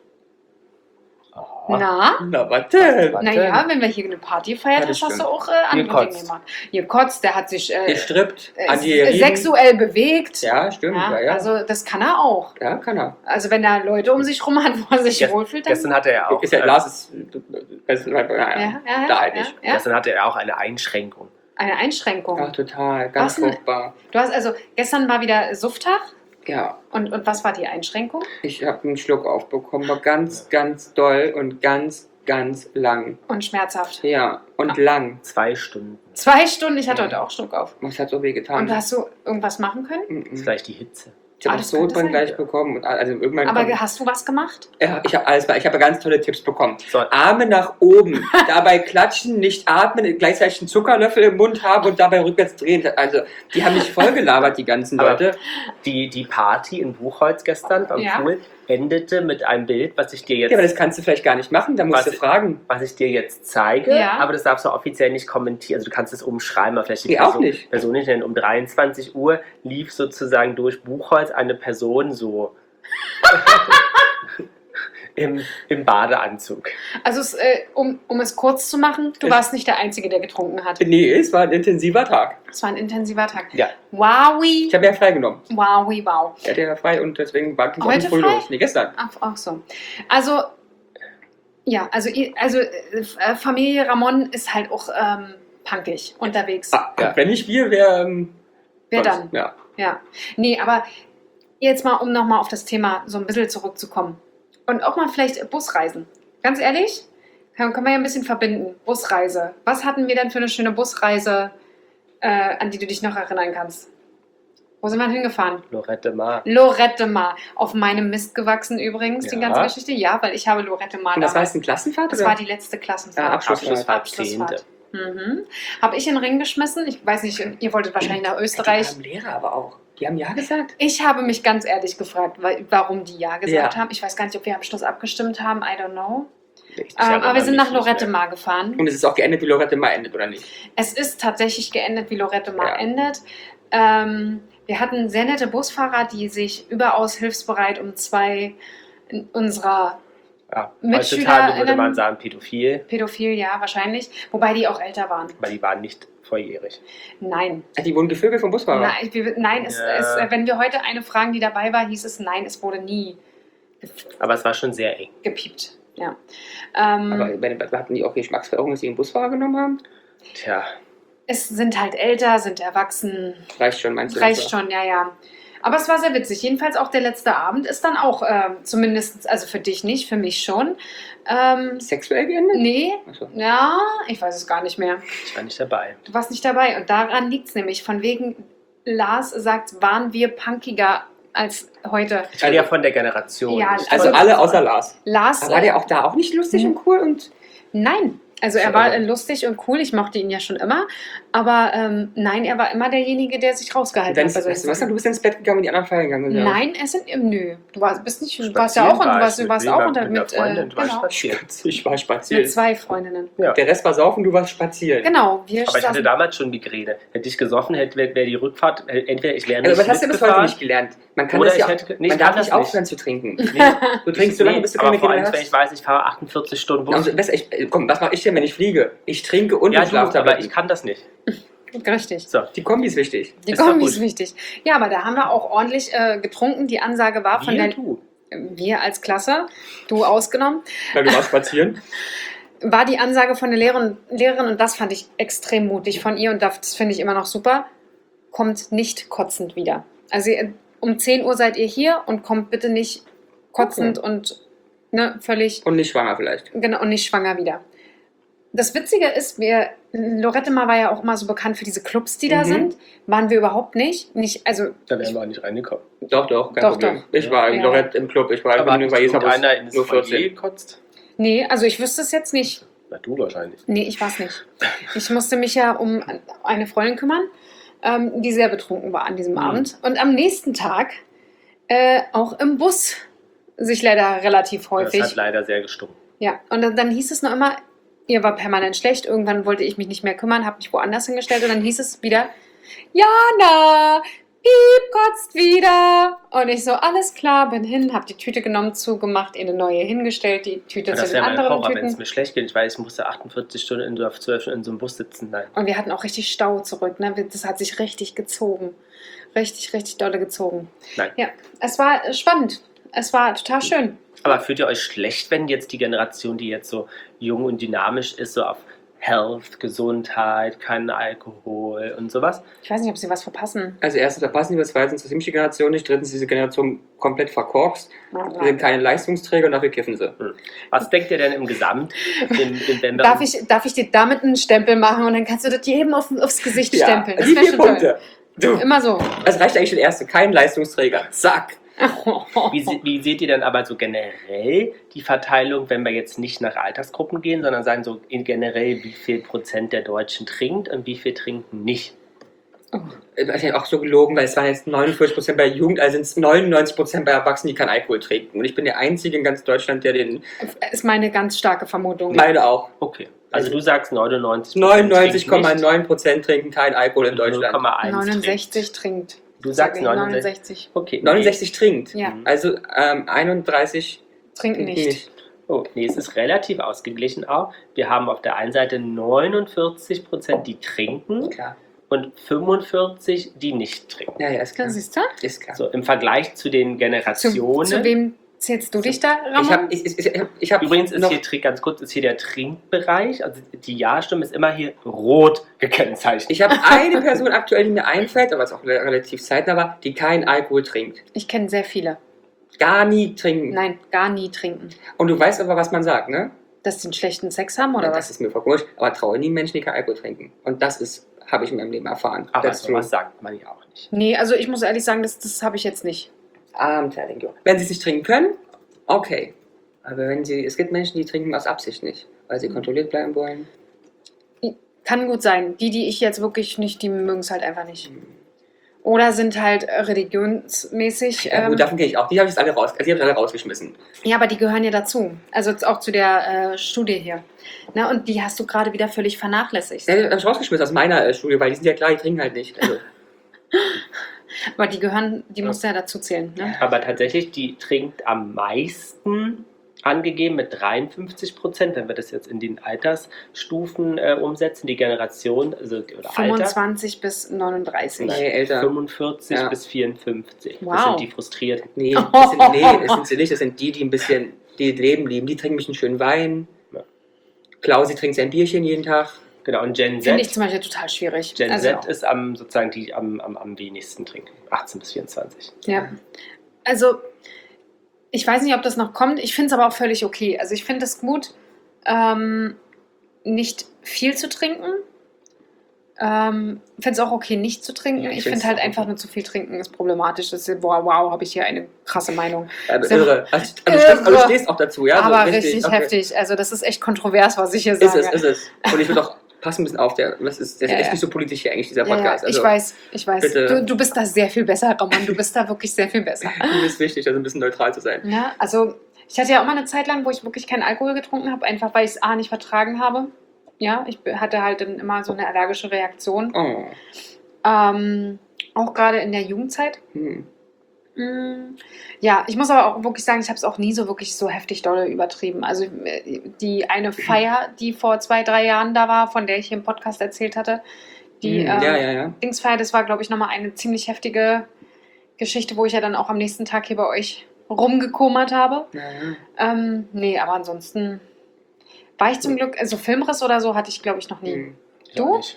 Oh. Na? Na, warte. Was Naja, denn? wenn wir hier eine Party feiern, Ja, das hast, hast du stimmt. auch äh, andere Gekotzt. Dinge gemacht. Gekotzt, der hat sich äh, Ihr strippt äh, an die s- Rieben. sexuell bewegt. Ja, stimmt. Ja, Ja, ja. Also das kann er auch. ja, kann er. Also wenn er Leute um sich rum hat, wo er sich Gest- wohlfühlt, dann... Gestern hatte er auch, Ist ja, äh, Lars ist. ist naja, ja, ja, ja, da halt ja, nicht. ja. gestern hatte er auch eine Einschränkung. Eine Einschränkung. Ach, total. Ganz Was denn? furchtbar. Du hast also, gestern war wieder Sufftag. Ja, Und, und was war die Einschränkung? ich habe einen Schluck aufbekommen. War ganz, ganz doll und ganz, ganz lang. Und schmerzhaft. Ja, und lang. Zwei Stunden. Zwei Stunden, ich hatte Ja. heute auch Schluck auf. Das hat so weh getan. Und hast du irgendwas machen können? Mhm. Das ist vielleicht die Hitze. Ich habe Ah, das das könnte Sodbrennen sein. gleich bekommen. Und also irgendwann Aber kommt- hast du was gemacht? ja, ich habe alles, ich habe ganz tolle Tipps bekommen. So, Arme nach oben, dabei klatschen, nicht atmen, gleichzeitig einen Zuckerlöffel im Mund haben und dabei rückwärts drehen. Also, die haben mich voll gelabert, die ganzen Aber- Leute. die, die Party in Buchholz gestern am Ja. Pool endete mit einem Bild, was ich dir jetzt, Ja, aber das kannst du vielleicht gar nicht machen, da musst Was- du fragen. was ich dir jetzt zeige, Ja. aber das darfst du offiziell nicht kommentieren. Also du kannst es umschreiben, aber vielleicht die Nee, auch Person, nicht. Person nicht nennen. Um dreiundzwanzig Uhr lief sozusagen durch Buchholz eine Person so im, im Badeanzug. Also, es, äh, um, um es kurz zu machen, du warst nicht der Einzige, der getrunken hat. Nee, es war ein intensiver Tag. Es war ein intensiver Tag. Ja. Wowi. Ich habe ja freigenommen. Wowi, wow. Er hatte ja frei und deswegen war ich auch Heute nicht früh frei? los. Nee, gestern. Ach, ach so. Also, ja, also, ihr- also äh, Familie Ramon ist halt auch ähm, punkig unterwegs. Ah, Ja. Wenn nicht wir, wer. Ähm, Wer sonst. dann? Ja. Ja. Nee, aber jetzt mal, um nochmal auf das Thema so ein bisschen zurückzukommen. Und auch mal vielleicht Busreisen. Ganz ehrlich, kann, kann man ja ein bisschen verbinden. Busreise. Was hatten wir denn für eine schöne Busreise, äh, an die du dich noch erinnern kannst? Wo sind wir denn hingefahren? Lorette Mar. Lorette Mar. Auf meinem Mist gewachsen übrigens, die Ja. ganze Geschichte. Ja, weil ich habe Lorette Mar Und das war damals. jetzt eine Klassenfahrt? Das oder? war die letzte Klassenfahrt. Ja, Abschlussfahrt. Abschlussfahrt, Mhm. Habe ich in den Ring geschmissen. Ich weiß nicht, ihr wolltet wahrscheinlich nach Die Österreich. haben Lehrer aber auch. Die haben ja gesagt. Ich habe mich ganz ehrlich gefragt, weil- warum die Ja gesagt Ja. haben. Ich weiß gar nicht, ob wir am Schluss abgestimmt haben. I don't know. Ich- ja Ähm, aber wir sind nicht nach Lorette mehr. Mar gefahren. Und es ist auch geendet, wie Lorette mal endet, oder nicht? Es ist tatsächlich geendet, wie Lorette Mar Ja. endet. Ähm, wir hatten sehr nette Busfahrer, die sich überaus hilfsbereit um zwei unserer Ja. MitschülerInnen- Heutzutage würde man sagen pädophil, Pädophil, ja, wahrscheinlich. Wobei die auch älter waren. weil die waren nicht volljährig. Nein. Ah, Die wurden gevögelt vom Busfahrer. Nein, wir, nein es, Ja. es, wenn wir heute eine fragen, die dabei war, hieß es nein, es wurde nie Aber es war schon sehr eng. gepiept. Ja. Ähm, Aber bei den hatten die auch Geschmacksverirrung, dass sie einen Busfahrer genommen haben? Tja, es sind halt älter, sind erwachsen. Reicht schon, meinst du? Reicht schon, ja, ja. Aber es war sehr witzig. Jedenfalls auch der letzte Abend ist dann auch, ähm, zumindest, also für dich nicht, für mich schon. Ähm, Sexuell geendet? nee, Achso. ja, ich weiß es gar nicht mehr. ich war nicht dabei. Du warst nicht dabei. Und daran liegt es nämlich. Von wegen, Lars sagt, waren wir punkiger als heute. Ich bin ja von der Generation. Ja, nicht Also von- alle außer Lars. Lars, Aber war der auch da auch nicht lustig Hm. und cool? Und nein. Also er So, war aber- äh, lustig und cool, ich mochte ihn ja schon immer. Aber ähm, nein, er war immer derjenige, der sich rausgehalten dann, hat. bei solchen weißt du was, Sachen. du bist ins Bett gegangen und die anderen feiern gegangen. sind. Nein, es sind nö. Du warst, bist nicht, du Spazieren warst ja auch und war du warst, ich du warst mit auch wem? unter Mit einer mit, äh, Freundin, du warst genau, spazieren. Ich war spazieren. mit zwei Freundinnen. Ja. Der Rest war saufen, du warst spazieren. Genau, wir Aber ich hatte saßen- damals schon Migräne. Hätte ich gesoffen, hätte wäre wär die Rückfahrt, äh, entweder ich wäre nicht Also, was hast du bis heute mitgefahren, nicht gelernt? Man kann oder das ich ja hätte, nee, man ich darf kann das nicht nicht. aufhören zu trinken. Nee, Du trinkst so lange, nee, bis du aber keine vor Kinder allem, wenn hast. ich weiß, ich fahre achtundvierzig Stunden Bus. Also, besser, ich, komm, was mache ich denn, wenn ich fliege? Ich trinke und ja, ich du, aber Schlaftabletten. ich kann das nicht. Richtig. So, Die Kombi ist wichtig. Die Ist doch Kombi gut. ist wichtig. Ja, aber da haben wir auch ordentlich äh, getrunken. Die Ansage war von wir, der du. wir als Klasse, du ausgenommen, Weil du warst spazieren. war die Ansage von der Lehrerin, Lehrerin und das fand ich extrem mutig von ihr und das finde ich immer noch super. Kommt nicht kotzend wieder. Also ihr- um zehn Uhr seid ihr hier und kommt bitte nicht kotzend und ne, völlig Und nicht schwanger vielleicht. genau und nicht schwanger wieder. Das Witzige ist, wir, Lorette Mar war ja auch immer so bekannt für diese Clubs, die da Mhm. sind. Waren wir überhaupt nicht. nicht also, Da wären wir auch nicht reingekommen. Doch, doch, kein Doch, Problem. doch. Ich war im Ja. Lorette im Club. Ich war Aber hat nur nicht bei Jesabus irgendeiner ins nur Foyer vierzehn. gekotzt? nee, also ich wüsste es jetzt nicht. Na, du wahrscheinlich. Nee, ich weiß nicht. Ich musste mich ja um eine Freundin kümmern, ähm, die sehr betrunken war an diesem Mhm. Abend. Und am nächsten Tag äh, auch im Bus sich leider relativ häufig. Das hat leider sehr gestunken. Ja, und dann, dann hieß es noch immer, ihr war permanent schlecht. Irgendwann wollte ich mich nicht mehr kümmern, habe mich woanders hingestellt und dann hieß es wieder, Jana, Piep kotzt wieder. Und ich so, alles klar, bin hin, habe die Tüte genommen, zugemacht, ihr eine neue hingestellt, die Tüte Ja, zu das den wäre mein anderen Horror, wenn es Tüten. mir schlecht geht. Ich weiß, ich musste achtundvierzig Stunden in, oder zwölf Stunden in so einem Bus sitzen. Nein. Und wir hatten auch richtig Stau zurück. Ne? Das hat sich richtig gezogen. Richtig, richtig dolle gezogen. Nein. Ja, es war spannend. Es war total schön. Aber fühlt ihr euch schlecht, wenn jetzt die Generation, die jetzt so jung und dynamisch ist, so auf Health, Gesundheit, keinen Alkohol und sowas? Ich weiß nicht, ob sie was verpassen. Also erstens verpassen die das, zweitens das die Generation nicht, drittens diese Generation komplett verkorkst, sie sind keine Leistungsträger und dafür kiffen sie. Was denkt ihr denn im Gesamt? Im, im, wenn wir Darf uns- ich, darf ich dir damit einen Stempel machen und dann kannst du das jedem auf, aufs Gesicht stempeln? Das die wäre vier schon toll. Punkte. Du. Immer so. Es reicht eigentlich schon der erste, kein Leistungsträger. Zack. Wie, se- wie seht ihr denn aber so generell die Verteilung, wenn wir jetzt nicht nach Altersgruppen gehen, sondern sagen so in generell, wie viel Prozent der Deutschen trinkt und wie viel trinken nicht? Das ist ja auch so gelogen, weil es waren jetzt neunundvierzig Prozent bei Jugend, also sind es neunundneunzig Prozent bei Erwachsenen, die keinen Alkohol trinken. Und ich bin der Einzige in ganz Deutschland, der den, Ist meine ganz starke Vermutung. meine auch. Okay, also du sagst neunundneunzig neunundneunzig Komma neun Prozent trinken keinen Alkohol in Deutschland. null Komma eins neunundsechzig trinkt. trinkt. Du sagst Sag ich, neunundsechzig. Okay, neunundsechzig trinkt. Ja. Mhm. Also ähm, einunddreißig Trinken nicht. Oh, nee, es ist relativ ausgeglichen auch. Wir haben auf der einen Seite neunundvierzig Prozent, die trinken Klar. und fünfundvierzig, die nicht trinken. Ja, ja, ist klar. Das siehst du? Ist klar. So, im Vergleich zu den Zu, Generationen. zu wem zählst du dich da, Ich Ramon? habe ich, ich, ich, ich hab Übrigens ist noch, hier, Trick- ganz kurz, ist hier der Trinkbereich, also die Ja-Stimme ist immer hier rot gekennzeichnet. ich habe eine Person aktuell, die mir einfällt, aber es ist auch re- relativ zeitnah war, die keinen Alkohol trinkt. Ich kenne sehr viele. Gar nie trinken. Nein, gar nie trinken. Und du weißt aber, was man sagt, ne? Dass sie einen schlechten Sex haben oder Ja, was? das ist mir vollkommen wurscht. Aber traue nie Menschen, die keinen Alkohol trinken. Und das ist, habe ich in meinem Leben erfahren. Aber That's true. sowas sagt man ja auch nicht. Nee, also ich muss ehrlich sagen, das, das habe ich jetzt nicht. I'm telling you. Wenn sie es nicht trinken können, okay. Aber wenn sie, es gibt Menschen, die trinken aus Absicht nicht, weil sie kontrolliert bleiben wollen. Kann gut sein. Die, die ich jetzt wirklich nicht, die mögen es halt einfach nicht. Oder sind halt äh, religionsmäßig. Ja, Ähm, gut, davon gehe ich auch. Die habe ich jetzt alle raus, also die habe ich alle rausgeschmissen. ja, aber die gehören ja dazu. Also jetzt auch zu der äh, Studie hier. Na, und die hast du gerade wieder völlig vernachlässigt. Ja, die habe ich rausgeschmissen aus meiner äh, Studie, weil die sind ja klar, die trinken halt nicht. Also, Aber die gehören, die musst du ja dazu zählen. Ne? Aber tatsächlich, die trinkt am meisten angegeben mit dreiundfünfzig Prozent, wenn wir das jetzt in den Altersstufen äh, umsetzen, die Generation, also oder Alter, fünfundzwanzig bis neununddreißig. nee, älter. fünfundvierzig Ja. bis vierundfünfzig. Das Wow. sind die Frustrierten. Nee, das sind, nee, das sind sie nicht. Das sind die, die ein bisschen die Leben lieben. Die trinken ein bisschen schönen Wein. Ja. Klausi trinkt sein Bierchen jeden Tag. Genau, und Gen Finde ich Z, zum Beispiel total schwierig. Gen also, Z ist am, sozusagen die am, am, am wenigsten trinken. achtzehn bis vierundzwanzig. ja. Also, ich weiß nicht, ob das noch kommt. Ich finde es aber auch völlig okay. Also, ich finde es gut, ähm, nicht viel zu trinken. Ähm, finde es auch okay, nicht zu trinken. Ja, ich ich find's finde halt auch einfach okay. nur zu viel trinken ist problematisch. Das ist, boah, wow, habe ich hier eine krasse Meinung. Also, So. irre. Also, also, du stehst, also, du Irre. stehst auch dazu, ja? So aber richtig, okay. heftig. Also, das ist echt kontrovers, was ich hier Ist sage. es, ist es. Und ich würde auch passen ein bisschen auf, der, das ist, der ist Ja, echt ja. nicht so politisch hier eigentlich, dieser Ja, ja, Podcast. ich Also, weiß, ich weiß. bitte. Du, du bist da sehr viel besser, Ramon. Du bist da wirklich sehr viel besser. mir ist wichtig, also ein bisschen neutral zu sein. Ja, also ich hatte ja auch mal eine Zeit lang, wo ich wirklich keinen Alkohol getrunken habe, einfach weil ich es A nicht vertragen habe. Ja, ich hatte halt dann immer so eine allergische Reaktion. Oh. Ähm, auch gerade in der Jugendzeit. Hm. Mm, Ja, ich muss aber auch wirklich sagen, ich habe es auch nie so wirklich so heftig dolle übertrieben. Also äh, die eine Feier, die vor zwei, drei Jahren da war, von der ich hier im Podcast erzählt hatte, die Hm, ähm, ja, ja, ja. Dingsfeier, das war, glaube ich, nochmal eine ziemlich heftige Geschichte, wo ich ja dann auch am nächsten Tag hier bei euch rumgekomert habe. ja, ja. Ähm, nee, aber ansonsten war ich zum Glück, also Filmriss oder so hatte ich, glaube ich, noch nie. Hm. Ich Du? auch nicht.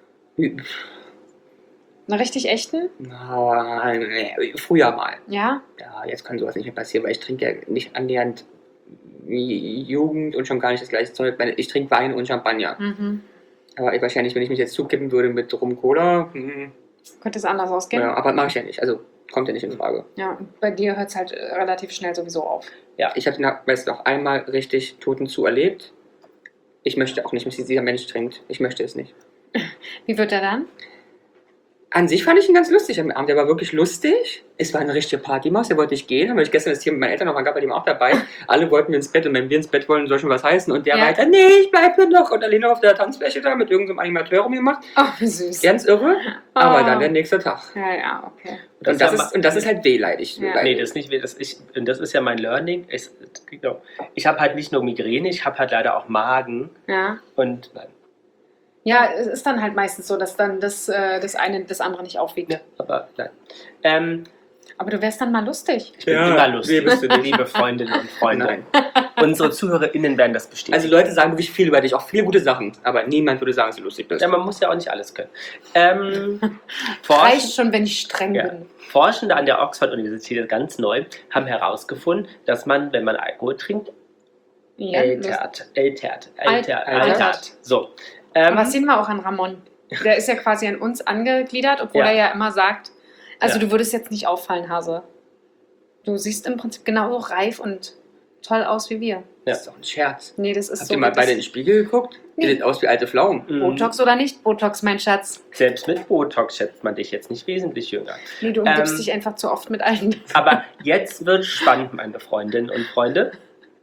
Einen richtig echten? Na, nee, früher mal. Ja? Ja, jetzt kann sowas nicht mehr passieren, weil ich trinke ja nicht annähernd wie Jugend und schon gar nicht das gleiche Zeug. Ich trinke Wein und Champagner. Mhm. Aber ich, wahrscheinlich, wenn ich mich jetzt zukippen würde mit Rum Cola, hm, Könnte es anders ausgehen? ja, aber mache ich ja nicht. Also kommt ja nicht in Frage. Ja, bei dir hört es halt äh, relativ schnell sowieso auf. Ich habe es noch einmal richtig Toten zu erlebt. Ich möchte auch nicht, dass dieser Mensch trinkt. Ich möchte es nicht. Wie wird er dann? An sich fand ich ihn ganz lustig am Abend. Der war wirklich lustig. Es war eine richtige Partymaus. Der wollte nicht gehen. Aber ich gestern das hier mit meinen Eltern noch mal gab, bei dem auch dabei. Alle wollten wir ins Bett und wenn wir ins Bett wollen, soll schon was heißen. Und der Ja. weiter, nee, ich bleib hier noch. Und alleine auf der Tanzfläche da mit irgendeinem Animateur rumgemacht. Oh, wie süß. Ganz irre. Aber Oh. dann der nächste Tag. Ja, ja, okay. Und das, ja ist, und das ist halt wehleidig. Ja. Weil- Nee, das ist nicht, das, ich, und das ist ja mein Learning. Ich, genau. Ich habe halt nicht nur Migräne, ich habe halt leider auch Magen. Ja. Und nein. Ja, es ist dann halt meistens so, dass dann das, äh, das eine das andere nicht aufwiegt. Ja, aber nein. Ähm, Aber du wärst dann mal lustig. ich bin Ja, immer lustig, wie bist du denn? liebe Freundinnen und Freunde. Nein. Unsere ZuhörerInnen werden das bestätigen. Also Leute sagen wirklich viel über dich, auch viele gute Sachen. Aber niemand würde sagen, dass du lustig bist. ja, man muss ja auch nicht alles können. Ähm, Reicht Forsch, schon, wenn ich streng Ja. bin. Forschende an der Oxford-Universität, ganz neu, haben herausgefunden, dass man, wenn man Alkohol trinkt, Ja, ältert. Ältert. Alt- Ältert. altert. Altert. So. Ähm, Aber das sehen wir auch an Ramon. Der ist ja quasi an uns angegliedert, obwohl Ja. er ja immer sagt, also Ja. du würdest jetzt nicht auffallen, Hase. Du siehst im Prinzip genauso reif und toll aus wie wir. Das ist doch ein Scherz. Nee, das ist Habt so. ihr mal das- beide in den Spiegel geguckt? Nee. Ihr seht aus wie alte Pflaumen. mh, Botox oder nicht Botox, mein Schatz? Selbst mit Botox schätzt man dich jetzt nicht wesentlich jünger. Nee, du umgibst Ähm, dich einfach zu oft mit allen. Aber jetzt wird spannend, meine Freundinnen und Freunde.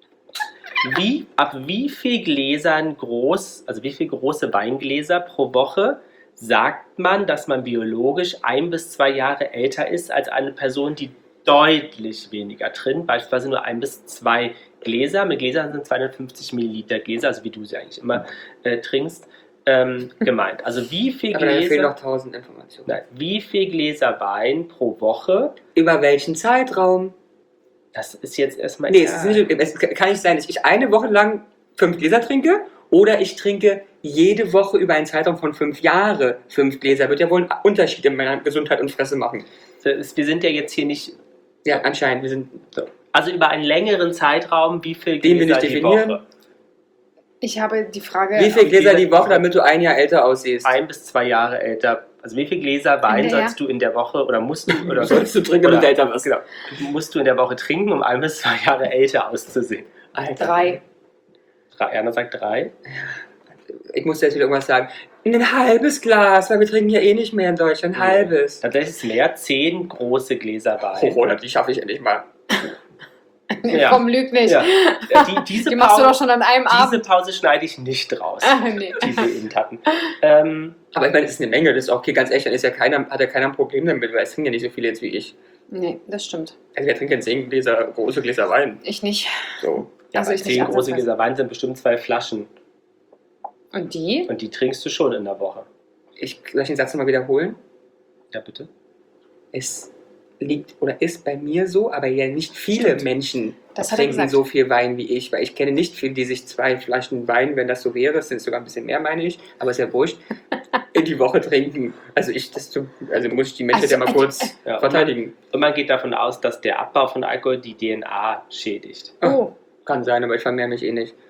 Wie, ab wie viel Gläsern groß, also wie viel große Weingläser pro Woche sagt man, dass man biologisch ein bis zwei Jahre älter ist als eine Person, die deutlich weniger drin, beispielsweise nur ein bis zwei Gläser. Mit Gläsern sind zweihundertfünfzig Milliliter Gläser, also wie du sie eigentlich immer äh, trinkst, ähm, gemeint. Also wie viel Aber da fehlen Gläser, noch tausend Informationen. nein, wie viel Gläser Wein pro Woche? Über welchen Zeitraum? Das ist jetzt erstmal Nee, es, ist nicht, es kann nicht sein, dass ich eine Woche lang fünf Gläser trinke oder ich trinke jede Woche über einen Zeitraum von fünf Jahren fünf Gläser. Wird ja wohl einen Unterschied in meiner Gesundheit und Fresse machen. Wir sind ja jetzt hier nicht, Ja, anscheinend. Wir sind so. Also über einen längeren Zeitraum, wie viel Den wir Gläser nicht die definieren. Woche? Ich habe die Frage. wie viele aber Gläser diese- die Woche, damit du ein Jahr älter aussiehst? Ein bis zwei Jahre älter. Also wie viel Gläser Wein In der- sollst du in der Woche oder musst du oder sollst du trinken, oder, damit du älter wirst? genau, musst du in der Woche trinken, um ein bis zwei Jahre älter auszusehen? Alter. Drei. Drei, Erna sagt drei. Ich muss jetzt wieder irgendwas sagen. Ein halbes Glas, weil wir trinken ja eh nicht mehr in Deutschland. Ein Ja. halbes. Tatsächlich ist mehr, zehn große Gläser Wein. Oh, die schaffe ich endlich mal. Ja. Komm, lüg nicht. Ja. Ja, die, diese, Die machst du Pause, doch schon an einem diese Abend. Pause schneide ich nicht raus, Ah, nee. die wir eben hatten. Ähm, Aber ich meine, das ist eine Menge. Das ist auch okay, ganz ehrlich, dann ist ja keiner, hat ja keiner ein Problem damit, weil es trinken ja nicht so viele jetzt wie ich. Nee, das stimmt. Also wir trinken zehn Gläser, große Gläser Wein. Ich nicht. So. ja, Also bei ich nicht zehn große ansatzweise. Gläser Wein sind bestimmt zwei Flaschen. Und die? Und die trinkst du schon in der Woche. Ich soll ich den Satz nochmal wiederholen? Ja, bitte. Es liegt oder ist bei mir so, aber ja nicht viele Stimmt. Menschen Das hat er trinken gesagt. so viel Wein wie ich, weil ich kenne nicht viele, die sich zwei Flaschen Wein, wenn das so wäre, das sind sogar ein bisschen mehr, meine ich, aber ist ja wurscht, in die Woche trinken. Also ich, das tu- also muss ich die Menschen Also, ja mal kurz Ja, verteidigen. Und man geht davon aus, dass der Abbau von Alkohol die D N A schädigt. Oh, Kann sein, aber ich vermehre mich eh nicht.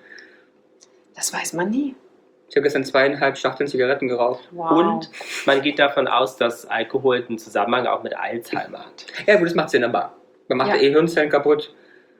das weiß man nie. Ich habe gestern zweieinhalb Schachteln Zigaretten geraucht. Wow. Und man geht davon aus, dass Alkohol einen Zusammenhang auch mit Alzheimer hat. Ja gut, das macht Sinn, aber man macht Ja. ja eh Hirnzellen kaputt.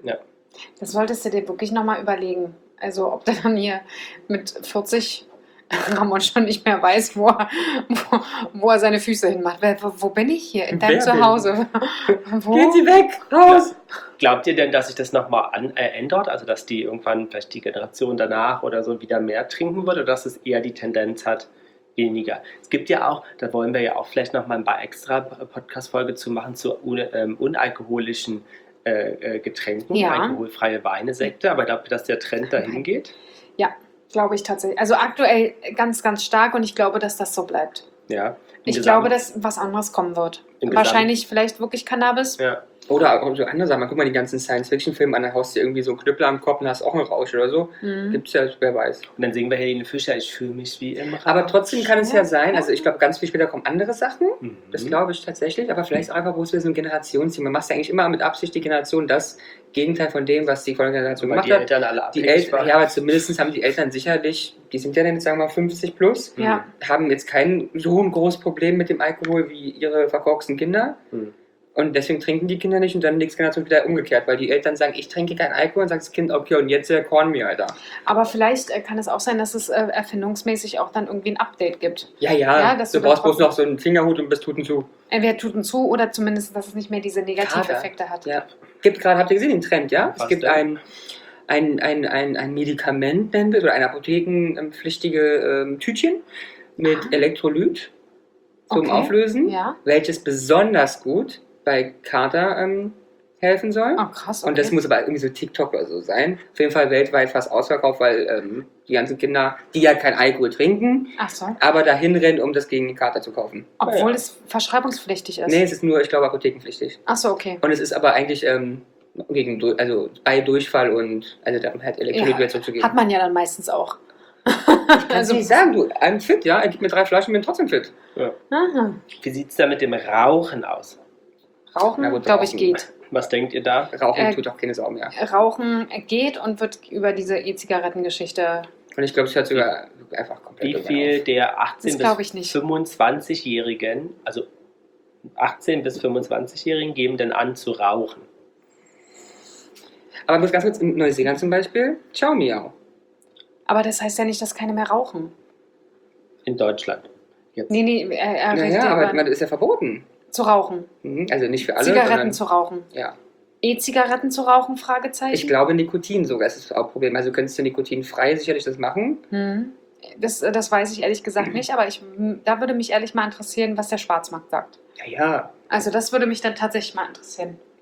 Das solltest du dir wirklich nochmal überlegen. Also, ob der dann hier mit vierzig Ramon schon nicht mehr weiß, wo er, wo, wo er seine Füße hinmacht. Wer- Wo, wo bin ich hier? In deinem Wer bin Zuhause? Wo? Gehen Sie weg! Raus! Glaubt ihr denn, dass sich das nochmal an, äh, ändert? Also, dass die irgendwann vielleicht die Generation danach oder so wieder mehr trinken wird oder dass es eher die Tendenz hat, weniger? Es gibt ja auch, da wollen wir ja auch vielleicht nochmal ein paar extra Podcast-Folge zu machen, zu un, ähm, unalkoholischen äh, äh, Getränken, Ja. alkoholfreie Weine, Sekte. Aber glaubt ihr, dass der Trend dahin geht? Glaube ich tatsächlich. Also aktuell ganz, ganz stark und ich glaube, dass das so bleibt. Ja. Ich Im glaube, Gesamt- dass was anderes kommen wird. Im Wahrscheinlich vielleicht wirklich Cannabis. Ja. Oder auch so andere Sachen. Man guck mal die ganzen Science-Fiction-Filme an, da haust du irgendwie so einen Knüppel am Kopf und hast auch einen Rausch oder so. Mhm. Gibt's ja, wer weiß. Und dann singen wir Helene Fischer, ich fühle mich wie im Rausch. Aber trotzdem kann es ja sein, also ich glaube, ganz viel später kommen andere Sachen. Mhm. Das glaube ich tatsächlich, aber vielleicht auch einfach bloß wieder so ein Generationsziel. Man macht ja eigentlich immer mit Absicht die Generation das Gegenteil von dem, was die vorherige Generation Weil gemacht die hat. Eltern alle Die abhängig Eltern, waren. ja, aber zumindest haben die Eltern sicherlich, die sind ja dann jetzt sagen wir mal fünfzig plus, Ja. haben jetzt kein so ein großes Problem mit dem Alkohol wie ihre verkorksten Kinder. Mhm. Und deswegen trinken die Kinder nicht und dann nächste Generation wieder umgekehrt, weil die Eltern sagen, ich trinke keinen Alkohol und sagt das Kind, okay, und jetzt äh, Cornmeal, Alter. Aber vielleicht äh, kann es auch sein, dass es äh, erfindungsmäßig auch dann irgendwie ein Update gibt. Ja, ja, Ja, dass du du dann brauchst bloß trotzdem- noch so einen Fingerhut und bist Tuten zu. Entweder tut und zu oder zumindest, dass es nicht mehr diese Negativeffekte hat. Ja. Gibt gerade, habt ihr gesehen den Trend, ja? Was es gibt denn? ein, ein, ein, ein, ein Medikament, nennen wir es, oder ein apothekenpflichtige ähm, Tütchen mit Ah. Elektrolyt zum Okay. Auflösen, Ja. welches besonders gut bei Kater ähm, helfen soll. Oh, krass. Okay. Und das muss aber irgendwie so TikTok oder so sein. Auf jeden Fall weltweit fast ausverkauft, weil ähm, die ganzen Kinder, die ja kein Alkohol trinken, Ach so. aber dahin rennen, um das gegen den Kater zu kaufen. Obwohl Ja. es verschreibungspflichtig ist. Nee, es ist nur, ich glaube, apothekenpflichtig. Ach so, okay. Und es ist aber eigentlich ähm, gegen, Du- also bei Durchfall und, also da hat Elektrolyt Ja, wieder zuzugeben. Hat man ja dann meistens auch. Kannst du nicht sagen, du, I'm fit, ja, er gibt mir drei Flaschen, bin trotzdem fit. Aha. Wie sieht es da mit dem Rauchen aus? Rauchen, Na gut, glaube ich, Rauchen. geht. Was denkt ihr da? Rauchen Äh, tut auch keine Sau mehr. Rauchen geht und wird über diese E-Zigarettengeschichte. Und ich glaube, es hört sogar einfach komplett Wie irgendwann viel auf. der achtzehn Das bis glaub ich nicht. fünfundzwanzigjährigen, also achtzehn bis fünfundzwanzigjährigen geben denn an zu rauchen? Aber muss ganz kurz, in Neuseeland zum Beispiel, Ciao Miau. Aber das heißt ja nicht, dass keine mehr rauchen. In Deutschland. Jetzt. Nee, nee, er, er redet Naja, aber über man, das ist ja verboten. zu rauchen. Mhm, also nicht für alle, Zigaretten sondern, zu rauchen. ja. E-Zigaretten zu rauchen, Fragezeichen? Ich glaube, Nikotin sogar ist das auch Problem. Also könntest du nikotinfrei sicherlich das machen. Hm. Das, das weiß ich ehrlich gesagt nicht, aber ich, da würde mich ehrlich mal interessieren, was der Schwarzmarkt sagt. Ja, ja. Also das würde mich dann tatsächlich mal interessieren.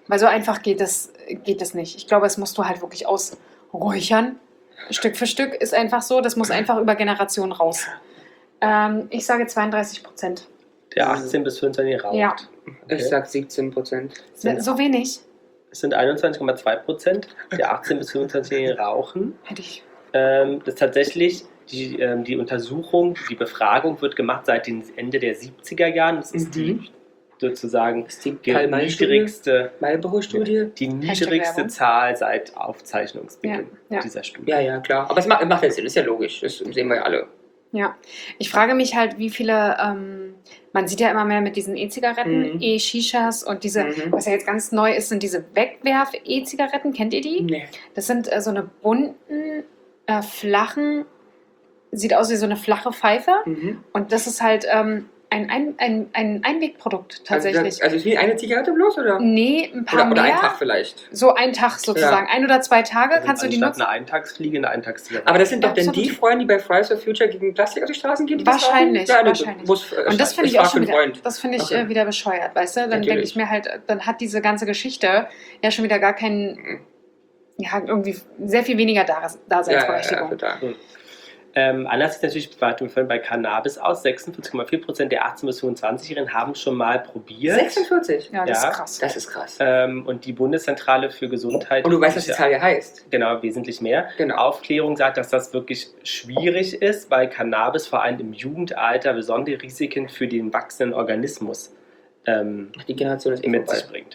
Weil so einfach geht das, geht das nicht. Ich glaube, es musst du halt wirklich ausräuchern. Stück für Stück ist einfach so, das muss einfach über Generationen raus. Ähm, ich sage zweiunddreißig Prozent. Der achtzehn bis fünfundzwanzig raucht. Ja. Okay. Ich sag siebzehn Prozent. So wenig? Es sind einundzwanzig Komma zwei Prozent der achtzehn bis fünfundzwanzigjährigen rauchen. Hätte ich. Ähm, das ist tatsächlich, die, ähm, die Untersuchung, die Befragung wird gemacht seit dem Ende der siebziger Jahren. Das ist Mhm. die sozusagen Ist die die Karl-May-Studie? niedrigste, Marlboro-Studie? die Hashtag niedrigste Werbung. Zahl seit Aufzeichnungsbeginn Ja, ja. dieser Studie. Ja, ja, klar. Aber es macht, macht ja Sinn, ist ja logisch. Das sehen wir ja alle. Ja. Ich frage mich halt, wie viele, ähm, man sieht ja immer mehr mit diesen E-Zigaretten, Mhm. E-Shishas und diese, Mhm. was ja jetzt ganz neu ist, sind diese Wegwerf-E-Zigaretten. Kennt ihr die? Nee. Das sind äh, so eine bunten, äh, flachen, sieht aus wie so eine flache Pfeife. Mhm. Und das ist halt ähm, ein, ein, ein, ein Einwegprodukt tatsächlich. Also, also ist wie eine Zigarette bloß, oder? Nee, ein paar Oder, oder mehr. ein Tag vielleicht. So ein Tag sozusagen. Ein oder zwei Tage Also kannst du die anstatt nutzen. eine Eintagsfliege, eine Eintagszigarette. Aber das sind doch denn Absolut. die Freunde, die bei Fridays for Future gegen Plastik auf die Straßen gehen? die das Wahrscheinlich, rauchen? Ja, wahrscheinlich. Muss, äh, Und das finde ich frag auch schon einen wieder, Freund. das finde ich Okay. äh, wieder bescheuert, weißt du? Dann denke Natürlich. ich mir halt, dann hat diese ganze Geschichte ja schon wieder gar keinen, ja, irgendwie sehr viel weniger Dar- Ja, ja, ja, Daseinsberechtigung. total. Ähm, anders sieht natürlich warten wir bei Cannabis aus. sechsundvierzig Komma vier Prozent der achtzehn bis fünfundzwanzigjährigen haben schon mal probiert. sechsundvierzig? Ja, das Ja. ist krass. Das ist krass. Ähm, und die Bundeszentrale für Gesundheit. Und du weißt, was die Zahl hier heißt. Genau, wesentlich mehr. Genau. Aufklärung sagt, dass das wirklich schwierig ist, weil Cannabis vor allem im Jugendalter besondere Risiken für den wachsenden Organismus ähm, Die Generation ist eh mit vorbei. sich bringt.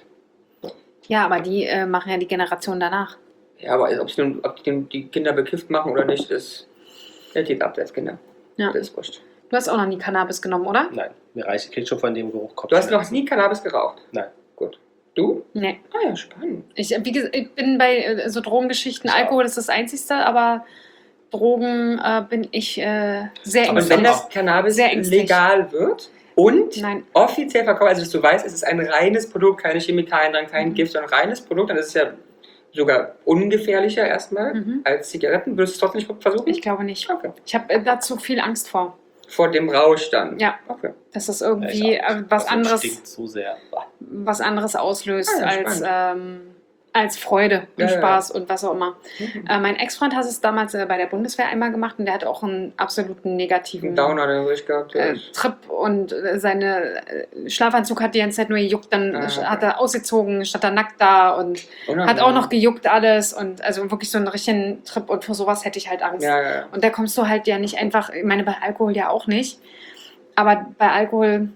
Ja, aber die äh, machen ja die Generation danach. Ja, aber ob's nun, ob die, die Kinder bekifft machen oder nicht, ist. Der geht ab, als Kinder. Ja. Das ist wurscht. Du hast auch noch nie Cannabis genommen, oder? Nein, mir reicht, ich krieg schon von dem Geruch Kopf. Du hast noch nie Cannabis geraucht? Nein. Gut. Du? Nee. Ah ja, spannend. Ich, wie gesagt, ich bin bei äh, so Drogengeschichten, Ich auch. Alkohol ist das Einzigste, aber Drogen äh, bin ich äh, sehr Und das wenn ängstlich. das Cannabis Sehr ängstlich. legal wird und Nein. offiziell verkauft, also dass du weißt, es ist ein reines Produkt, keine Chemikalien dran, kein Mhm. Gift, sondern ein reines Produkt, dann ist es ja sogar ungefährlicher erstmal Mhm. als Zigaretten. Würdest du es trotzdem nicht versuchen? Ich glaube nicht. Okay. Ich habe äh, dazu viel Angst vor. Vor dem Rausch dann? Ja. Okay. Dass das Ja, irgendwie ich auch. äh, was Also, anderes, stinkt so sehr. Boah. was anderes auslöst Ah, ja, als, ähm, als Freude und Ja, ja. Spaß und was auch immer. Mhm. Äh, mein Ex-Freund hat es damals äh, bei der Bundeswehr einmal gemacht und der hat auch einen absoluten negativen Ein Downer, den habe ich gehabt. äh, Trip und äh, seine äh, Schlafanzug hat die ganze Zeit nur gejuckt, dann Ah, äh, okay. hat er ausgezogen, stand er nackt da und hat auch noch gejuckt alles und also wirklich so einen richtigen Trip und vor sowas hätte ich halt Angst. Ja, ja, ja. Und da kommst du halt ja nicht einfach, ich meine bei Alkohol ja auch nicht, aber bei Alkohol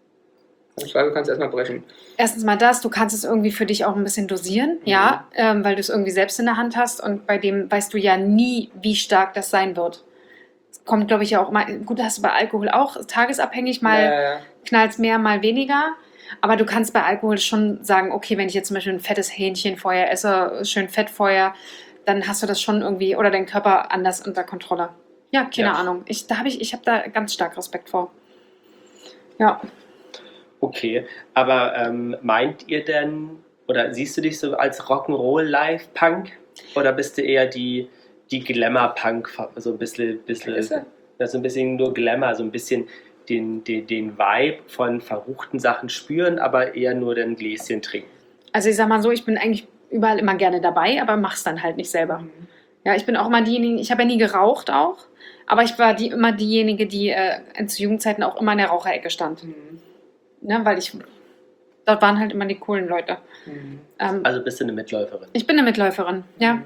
Im Zweifel kannst du erstmal brechen. erstens mal das, du kannst es irgendwie für dich auch ein bisschen dosieren, ja, ähm, weil du es irgendwie selbst in der Hand hast und bei dem weißt du ja nie, wie stark das sein wird. Es kommt, glaube ich, ja auch mal, gut, hast du bei Alkohol auch, tagesabhängig, mal Ja, ja, ja. knallt mehr, mal weniger. Aber du kannst bei Alkohol schon sagen, okay, wenn ich jetzt zum Beispiel ein fettes Hähnchen vorher esse, schön fett vorher, dann hast du das schon irgendwie, oder dein Körper anders unter Kontrolle. Ja, keine Ja. Ahnung. Ich, da habe ich, ich habe da ganz stark Respekt vor. Ja. Okay, aber ähm, meint ihr denn, oder siehst du dich so als Rock'n'Roll-Live-Punk? Oder bist du eher die, die Glamour-Punk, so ein bisschen, bisschen, Ist er? ja, so ein bisschen nur Glamour, so ein bisschen den, den, den Vibe von verruchten Sachen spüren, aber eher nur den Gläschen trinken? Also ich sag mal so, ich bin eigentlich überall immer gerne dabei, aber mach's dann halt nicht selber. Ja, ich bin auch immer diejenige, ich habe ja nie geraucht auch, aber ich war die, immer diejenige, die äh, zu Jugendzeiten auch immer in der Raucherecke stand. Mhm. Ne, weil ich, dort waren halt immer die coolen Leute. Mhm. Ähm, Also bist du eine Mitläuferin? ich bin eine Mitläuferin, ja.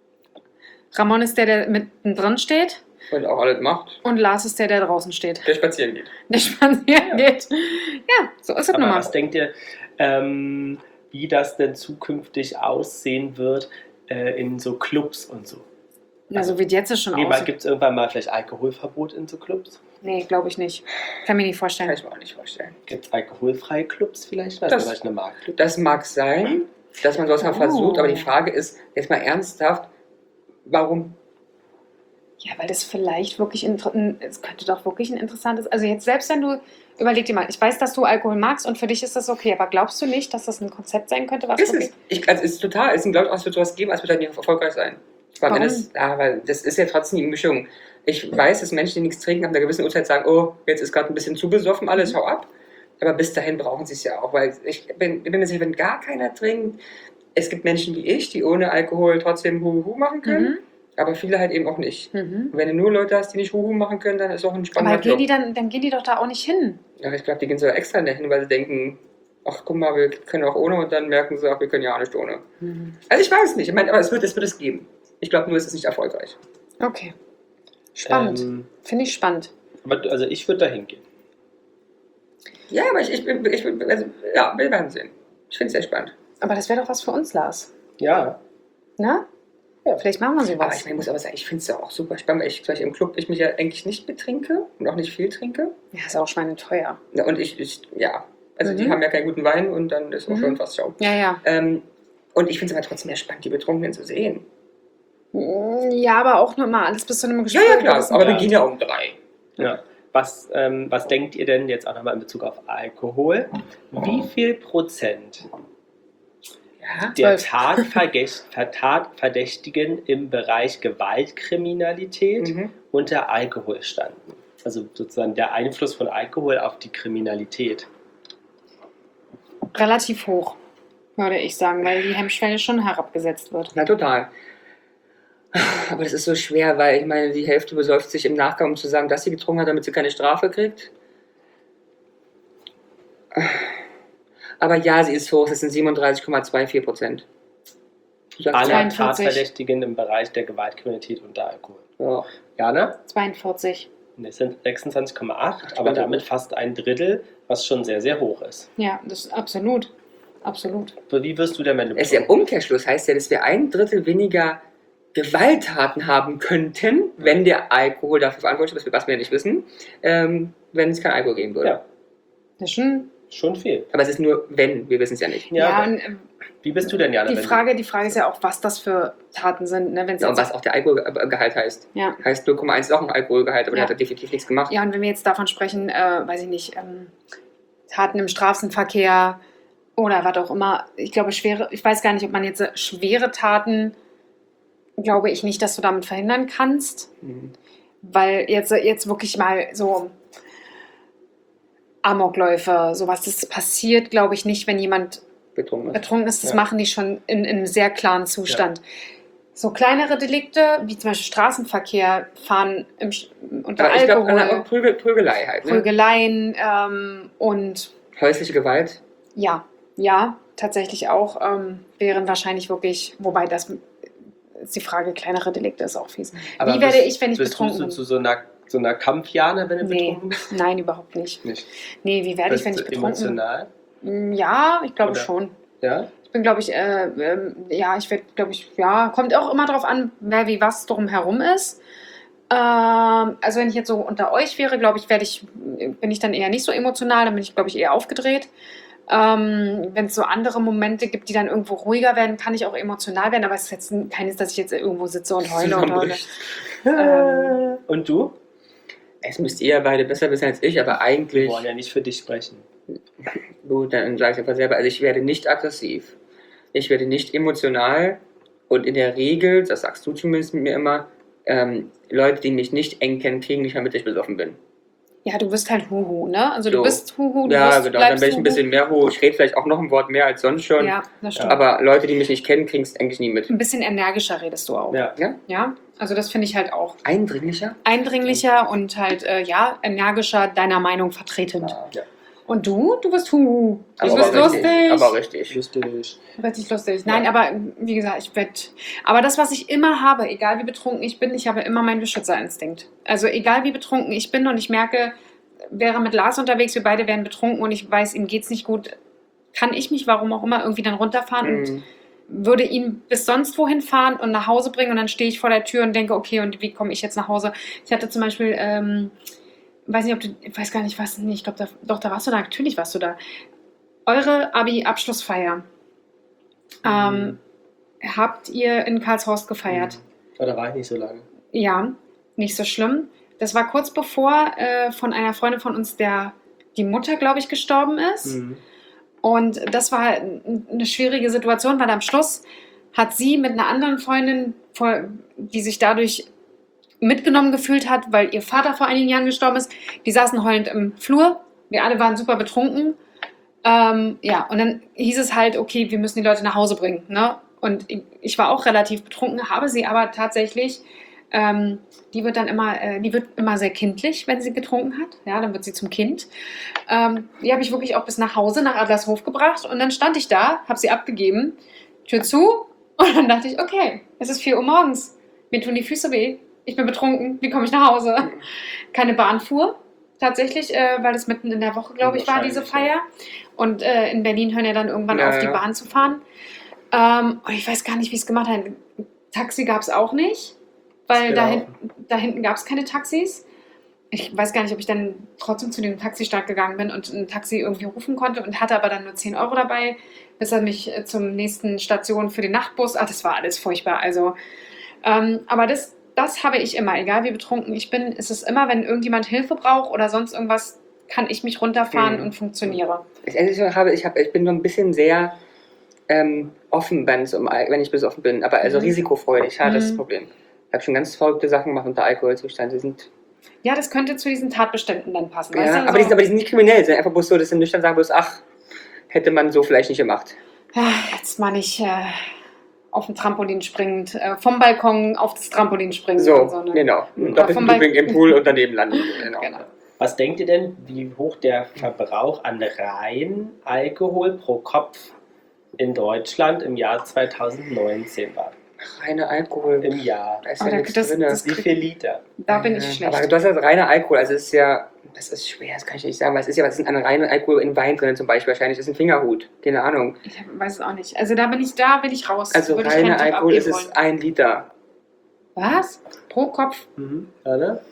Ramon ist der, der mittendrin steht Und auch alles macht, und Lars ist der, der draußen steht. der spazieren geht. Der spazieren geht. Ja, so ist es nun Aber mal. was denkt ihr, ähm, wie das denn zukünftig aussehen wird äh, in so Clubs und so? Ja, so wie es jetzt schon Nee, aussieht. gibt es irgendwann mal vielleicht Alkoholverbot in so Clubs? Nee, glaube ich nicht. Kann mir nicht Kann vorstellen. ich mir auch nicht vorstellen. Gibt es alkoholfreie Clubs vielleicht? Das- Also vielleicht eine Marktclub? Das mag sein, dass man sowas mal Oh. versucht, aber die Frage ist, jetzt mal ernsthaft, warum? Ja, weil das vielleicht wirklich, inter- es könnte doch wirklich ein interessantes, also jetzt selbst wenn du, überleg dir mal, ich weiß, dass du Alkohol magst und für dich ist das okay, aber glaubst du nicht, dass das ein Konzept sein könnte, was Ist wirklich, es? Ich, also es ist total, es ist glaube ich, es wird sowas geben, als wird halt nicht erfolgreich sein. Weil wenn Warum? das, ja, weil das ist ja trotzdem die Mischung. Ich weiß, dass Menschen, die nichts trinken, ab einer gewissen Uhrzeit sagen, oh, jetzt ist gerade ein bisschen zu besoffen alles, hau ab. Aber bis dahin brauchen sie es ja auch, weil ich bin, ich bin mir sicher, wenn gar keiner trinkt, es gibt Menschen wie ich, die ohne Alkohol trotzdem Huhu machen können, Mhm. aber viele halt eben auch nicht. Mhm. Und wenn du nur Leute hast, die nicht Huhu machen können, dann ist auch ein spannender Aber gehen Job. die dann, dann gehen die doch da auch nicht hin. Ja, ich glaube, die gehen sogar extra dahin, weil sie denken, ach guck mal, wir können auch ohne und dann merken sie auch, wir können ja auch nicht ohne. Mhm. Also ich weiß nicht, ich meine, aber es wird, es wird es geben. Ich glaube nur, es ist nicht erfolgreich. Okay. Spannend. Ähm, Finde ich spannend. aber, also ich würde da hingehen. Ja, aber ich, ich, bin- ich, bin- also, ja, wir werden sehen. Ich finde es sehr spannend. Aber das wäre doch was für uns, Lars. Ja. Ne? Ja. Vielleicht machen wir Aber sowas. ich meine, muss aber sagen, ich finde es ja auch super spannend, weil ich gleich im Club, ich mich ja eigentlich nicht betrinke und auch nicht viel trinke. Ja, ist auch schweineteuer. Ja, und ich, ich ja, also Mhm. die haben ja keinen guten Wein und dann ist auch Mhm. schon fast Schau. Ja, ja. Ähm, und ich finde es aber trotzdem mehr spannend, die Betrunkenen zu sehen. Ja, aber auch nur mal alles bis zu einem Ja, Gespräch. ja, klar, aber wir Ja. gehen ja um drei. Ja. Was, ähm, was denkt ihr denn jetzt auch nochmal in Bezug auf Alkohol? Wie viel Prozent Ja, der Zwölf. Tatvergächt- Tatverdächtigen im Bereich Gewaltkriminalität mhm. unter Alkohol standen? Also sozusagen der Einfluss von Alkohol auf die Kriminalität. Relativ hoch, würde ich sagen, weil die Hemmschwelle schon herabgesetzt wird. Na, total. Aber das ist so schwer, weil ich meine, die Hälfte besäuft sich im Nachgang, um zu sagen, dass sie getrunken hat, damit sie keine Strafe kriegt. Aber ja, sie ist hoch, das sind siebenunddreißig Komma vierundzwanzig Prozent. Du sagst Alle ja. zweiundvierzig. Tatverdächtigen im Bereich der Gewaltkriminalität unter Alkohol. Ja. Jana? zweiundvierzig. Das sind sechsundzwanzig Komma acht, aber damit fast ein Drittel, was schon sehr, sehr hoch ist. Ja, das ist absolut. Absolut. Wie wirst du denn, wenn du Es ist ja im Umkehrschluss, heißt ja, dass wir ein Drittel weniger Gewalttaten haben könnten, wenn der Alkohol dafür verantwortlich ist, was wir ja nicht wissen, ähm, wenn es kein Alkohol geben würde. Ja. Das ist schon. Schon viel. Aber es ist nur wenn, wir wissen es ja nicht. Ja, Ja, aber und äh, wie bist du denn, Jana? die wenn du- Frage, die Frage ist ja auch, was das für Taten sind. Ne? Wenn's Ja, und jetzt, was auch der Alkoholgehalt heißt. ja. Heißt null Komma eins ist auch ein Alkoholgehalt, aber Ja. der hat definitiv nichts gemacht. ja, und wenn wir jetzt davon sprechen, äh, weiß ich nicht, ähm, Taten im Straßenverkehr oder was auch immer, ich glaube, schwere, ich weiß gar nicht, ob man jetzt äh, schwere Taten, glaube ich nicht, dass du damit verhindern kannst. Mhm. Weil jetzt, jetzt wirklich mal so Amokläufe, sowas, das passiert, glaube ich, nicht, wenn jemand Betrunken ist. betrunken ist. Das Ja. machen die schon in, in einem sehr klaren Zustand. So kleinere Delikte, wie zum Beispiel Straßenverkehr, fahren im, Sch- unter Aber ich glaube, Alkohol, Prügel, Prügelei halt. Ne? Prügeleien ähm, und Häusliche Gewalt. ja, ja, tatsächlich auch ähm, wären wahrscheinlich wirklich, wobei das ist die Frage, kleinere Delikte ist auch fies. Aber Wie werde bist- ich, wenn ich bist betrunken du bin? zu so einer, so einer Kampfjana, wenn du Nee. betrunken bist? Nein, überhaupt nicht. Nicht. Nee, wie werde ich, Bist wenn du ich betrunken bin? emotional? Mm, Ja, ich glaube Oder? schon. Ja? Ich bin, glaube ich, äh, ähm, ja, ich werde, glaube ich, ja, kommt auch immer drauf an, wer wie was drumherum ist. Ähm, also wenn ich jetzt so unter euch wäre, glaube ich, werde ich, bin ich dann eher nicht so emotional, dann bin ich, glaube ich, eher aufgedreht. Ähm, wenn es so andere Momente gibt, die dann irgendwo ruhiger werden, kann ich auch emotional werden, aber es ist jetzt keines, dass ich jetzt irgendwo sitze und heule und heule. Zusammenbricht. Ähm, Und du? Es müsst ihr beide besser wissen als ich, aber Wir eigentlich, wollen ja nicht für dich sprechen. gut, dann sage ich einfach selber, also ich werde nicht aggressiv. Ich werde nicht emotional und in der Regel, das sagst du zumindest mit mir immer, ähm, Leute, die mich nicht eng kennen, kriegen nicht mehr mit, dass ich besoffen bin. ja, du bist halt Huhu, ne? Also du So. bist Huhu, du Ja, bist, genau, dann bleibst bin ich ein Huhu. bisschen mehr hoch. Ich rede vielleicht auch noch ein Wort mehr als sonst schon. Ja, das stimmt. Aber Leute, die mich nicht kennen, kriegen es eigentlich nie mit. Ein bisschen energischer redest du auch. Ja. Ja? Ja, also das finde ich halt auch Eindringlicher? eindringlicher und halt, äh, ja, energischer, deiner Meinung vertretend. Ja. Und du? Du bist Huhu. Du Aber bist richtig, lustig. Aber richtig. Lustig. Richtig lustig. Nein, aber wie gesagt, ich werde. Aber das, was ich immer habe, egal wie betrunken ich bin, ich habe immer meinen Beschützerinstinkt. Also egal wie betrunken ich bin und ich merke, wäre mit Lars unterwegs, wir beide wären betrunken und ich weiß, ihm geht's nicht gut, kann ich mich, warum auch immer, irgendwie dann runterfahren und Mhm. würde ihn bis sonst wohin fahren und nach Hause bringen und dann stehe ich vor der Tür und denke, okay, und wie komme ich jetzt nach Hause? Ich hatte zum Beispiel, ähm, weiß nicht, ob du, ich weiß gar nicht, was, nee, ich glaube, da, doch, da warst du da, natürlich warst du da. Eure Abi-Abschlussfeier ähm, habt ihr in Karlshorst gefeiert? Oh, da war ich nicht so lange. Ja, nicht so schlimm. Das war kurz bevor äh, von einer Freundin von uns, der die Mutter, glaube ich, gestorben ist. Mhm. Und das war n- eine schwierige Situation, weil am Schluss hat sie mit einer anderen Freundin, vor- die sich dadurch mitgenommen gefühlt hat, weil ihr Vater vor einigen Jahren gestorben ist, die saßen heulend im Flur Wir alle waren super betrunken. Ähm, ja, und dann hieß es halt, okay, wir müssen die Leute nach Hause bringen. Ne? Und ich, ich war auch relativ betrunken, habe sie aber tatsächlich, ähm, die wird dann immer, äh, die wird immer sehr kindlich, wenn sie getrunken hat. Ja, dann wird sie zum Kind. Ähm, die habe ich wirklich auch bis nach Hause, nach Adlershof gebracht. Und dann stand ich da, habe sie abgegeben, Tür zu. Und dann dachte ich, okay, es ist vier Uhr morgens. Mir tun die Füße weh. Ich bin betrunken. Wie komme ich nach Hause? Keine Bahn fuhr. Tatsächlich, äh, weil es mitten in der Woche, glaube ich, war diese Feier. Und äh, in Berlin hören ja dann irgendwann Ja, auf, die ja. Bahn zu fahren. Ähm, und ich weiß gar nicht, wie es gemacht hat. Taxi gab es auch nicht, weil da, hin, da hinten gab es keine Taxis. Ich weiß gar nicht, ob ich dann trotzdem zu dem Taxistand gegangen bin und ein Taxi irgendwie rufen konnte und hatte aber dann nur zehn Euro dabei, bis er mich äh, zum nächsten Station für den Nachtbus. Ach, das war alles furchtbar. Also, ähm, aber das, das habe ich immer, egal wie betrunken ich bin, ist es immer, wenn irgendjemand Hilfe braucht oder sonst irgendwas, kann ich mich runterfahren Mhm. und funktioniere. Ich, ich, habe, ich, habe, ich bin so ein bisschen sehr ähm, offen, wenn, es um, wenn ich besoffen bin, aber also Mhm. risikofreudig, ja, das ist das Mhm. Problem. Ich habe schon ganz verrückte Sachen gemacht unter Alkoholzustand. Die sind, Ja, das könnte zu diesen Tatbeständen dann passen. ja, weißt du? aber, so, die sind, aber die sind nicht kriminell, die sind einfach bloß so, dass sie nüchtern sagen bloß, ach, hätte man so vielleicht nicht gemacht. ja, jetzt mal nicht äh, auf dem Trampolin springend, äh, vom Balkon auf das Trampolin springend. So, und so ne? genau. Oder Ein doppelten vom Looping Balkon. im Pool und daneben landen. Genau. Genau. Was denkt ihr denn, wie hoch der Verbrauch an rein Alkohol pro Kopf in Deutschland im Jahr zweitausendneunzehn war? Reiner Alkohol. Im Jahr. Da ist Aber ja da- nichts das- drin. das- Wie viel Liter? Da bin ich Ja, schlecht. Aber du hast ja reiner Alkohol, also es ist ja, das ist schwer, das kann ich nicht sagen, weil es ist ja, was ist denn an reinem Alkohol in Wein drin zum Beispiel? Wahrscheinlich ist ein Fingerhut, keine Ahnung. Ich hab- weiß es auch nicht. Also da bin ich, da bin ich raus. Also Würde ich reiner keinen Tipp Alkohol ist abgeben es ein Liter. wollen. Was? Pro Kopf? Mhm. Anne?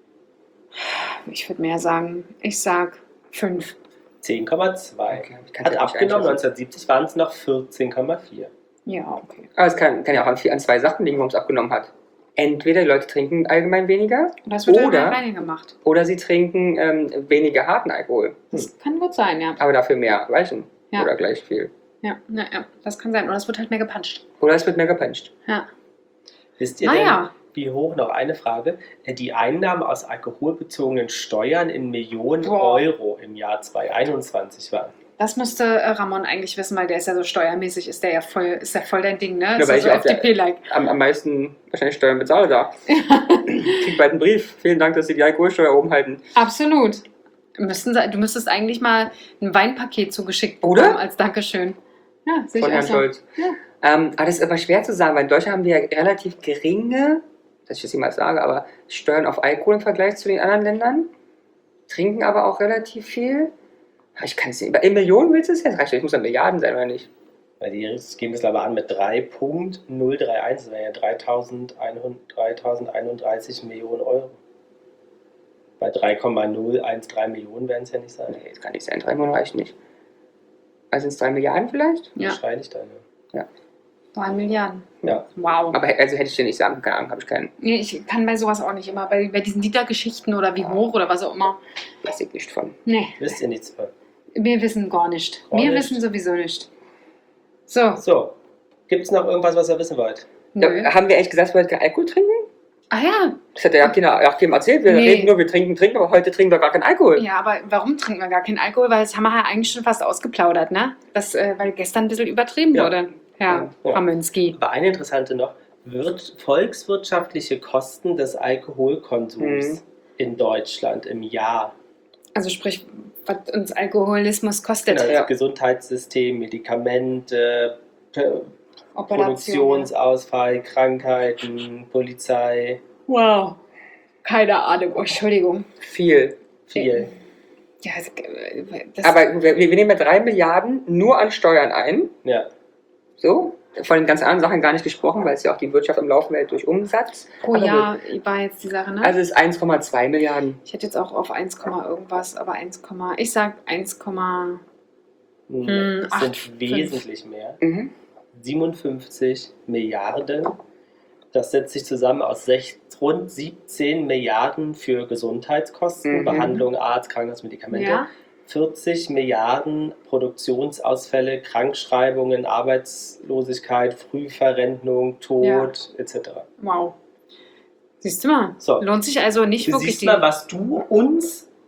Ich würde mehr sagen. Ich sag fünf. zehn Komma zwei. Okay, ich kann's Hat ja nicht abgenommen, einschätzen. neunzehnsiebzig waren es noch vierzehn Komma vier. Ja, okay. Aber es kann, kann ja auch an, an zwei Sachen liegen, warum es abgenommen hat. Entweder die Leute trinken allgemein weniger Und das wird Oder- dann alleine gemacht. oder sie trinken ähm, weniger harten Alkohol. Das kann gut sein, ja. Aber dafür mehr weichen. Ja. Oder gleich viel. Ja, ja, ja. Das kann sein. Oder es wird halt mehr gepanscht. Oder es wird mehr gepanscht. Ja. Wisst ihr Naja. denn, wie hoch, noch eine Frage, äh, die Einnahmen aus alkoholbezogenen Steuern in Millionen Boah. Euro im Jahr zweitausendeinundzwanzig waren? Das müsste äh, Ramon eigentlich wissen, weil der ist ja so steuermäßig, ist der ja voll, ist ja voll dein Ding, ne? Ja, Ist weil ja so ich auf der- F D P-like. Am, am meisten wahrscheinlich Steuern bezahle da. Krieg bald einen Brief. Vielen Dank, dass Sie die Alkoholsteuer oben halten. Absolut. Müssten, sie- du müsstest eigentlich mal ein Weinpaket zugeschickt Oder? bekommen als Dankeschön. Ja, sehe ich Von auch Herrn so. Scholz. Ja. Ähm, aber das ist aber schwer zu sagen, weil in Deutschland haben wir ja relativ geringe, dass ich das jemals sage, aber Steuern auf Alkohol im Vergleich zu den anderen Ländern. Trinken aber auch relativ viel. Ich kann es nicht. In Millionen willst du es jetzt? Reicht, es muss ja Milliarden sein, oder nicht? Weil die geben es aber an mit drei Komma null drei eins, das wären ja dreitausendeinhundertdreißig Millionen Euro. Bei drei Komma null eins drei Millionen werden es ja nicht sein. Nee, das kann nicht sein. Drei Millionen reicht nicht. Also sind es drei Milliarden vielleicht? Ja. Wahrscheinlich dann. Ja. Drei Milliarden. Ja. Wow. Aber also hätte ich dir nicht sagen, keine Ahnung, habe ich keinen. Nee, ich kann bei sowas auch nicht immer. Bei, bei diesen Liedergeschichten oder wie hoch oder was auch immer. Weiß ich nicht von. Nee, Wisst ihr nichts von? wir wissen gar nicht. Gar wir nicht. wissen sowieso nicht. So. So, gibt es noch irgendwas, was ihr wissen wollt? Nö. Ja, haben wir echt gesagt, wir heute keinen Alkohol trinken? Ah ja. Das hat ja keiner, ja, keinem erzählt. Wir Nee. reden nur, wir trinken, trinken, aber heute trinken wir gar keinen Alkohol. Ja, aber warum trinken wir gar keinen Alkohol? Weil das haben wir ja eigentlich schon fast ausgeplaudert, ne? Das, äh, weil gestern ein bisschen übertrieben Ja. wurde, Herr Ja. Ramönski. Aber eine interessante noch, wird volkswirtschaftliche Kosten des Alkoholkonsums Mhm. in Deutschland im Jahr, Also sprich, was uns Alkoholismus kostet. also Ja. Gesundheitssystem, Medikamente, P- Operationen. Produktionsausfall, Krankheiten, Polizei, Wow. Keine Ahnung. Oh, Entschuldigung. Viel. viel. Ja, das, äh, das, Aber wir, wir nehmen ja drei Milliarden nur an Steuern ein. Ja, So. Von den ganz anderen Sachen gar nicht gesprochen, weil es ja auch die Wirtschaft am Laufen hält durch Umsatz. pro Aber Jahr war jetzt die Sache, ne? Also es ist eins Komma zwei Milliarden. Ich hätte jetzt auch auf eins, irgendwas, aber eins, ich sag eins, hm, Hm, es acht, sind fünf. wesentlich mehr. Mhm. siebenundfünfzig Milliarden. Das setzt sich zusammen aus sech, rund siebzehn Milliarden für Gesundheitskosten, Mhm. Behandlung, Arzt, Krankenhaus, Medikamente. ja. vierzig Milliarden Produktionsausfälle, Krankschreibungen, Arbeitslosigkeit, Frühverrentung, Tod Ja. et cetera. Wow. Siehst du mal? So. Lohnt sich also nicht Du wirklich siehst mal, was du uns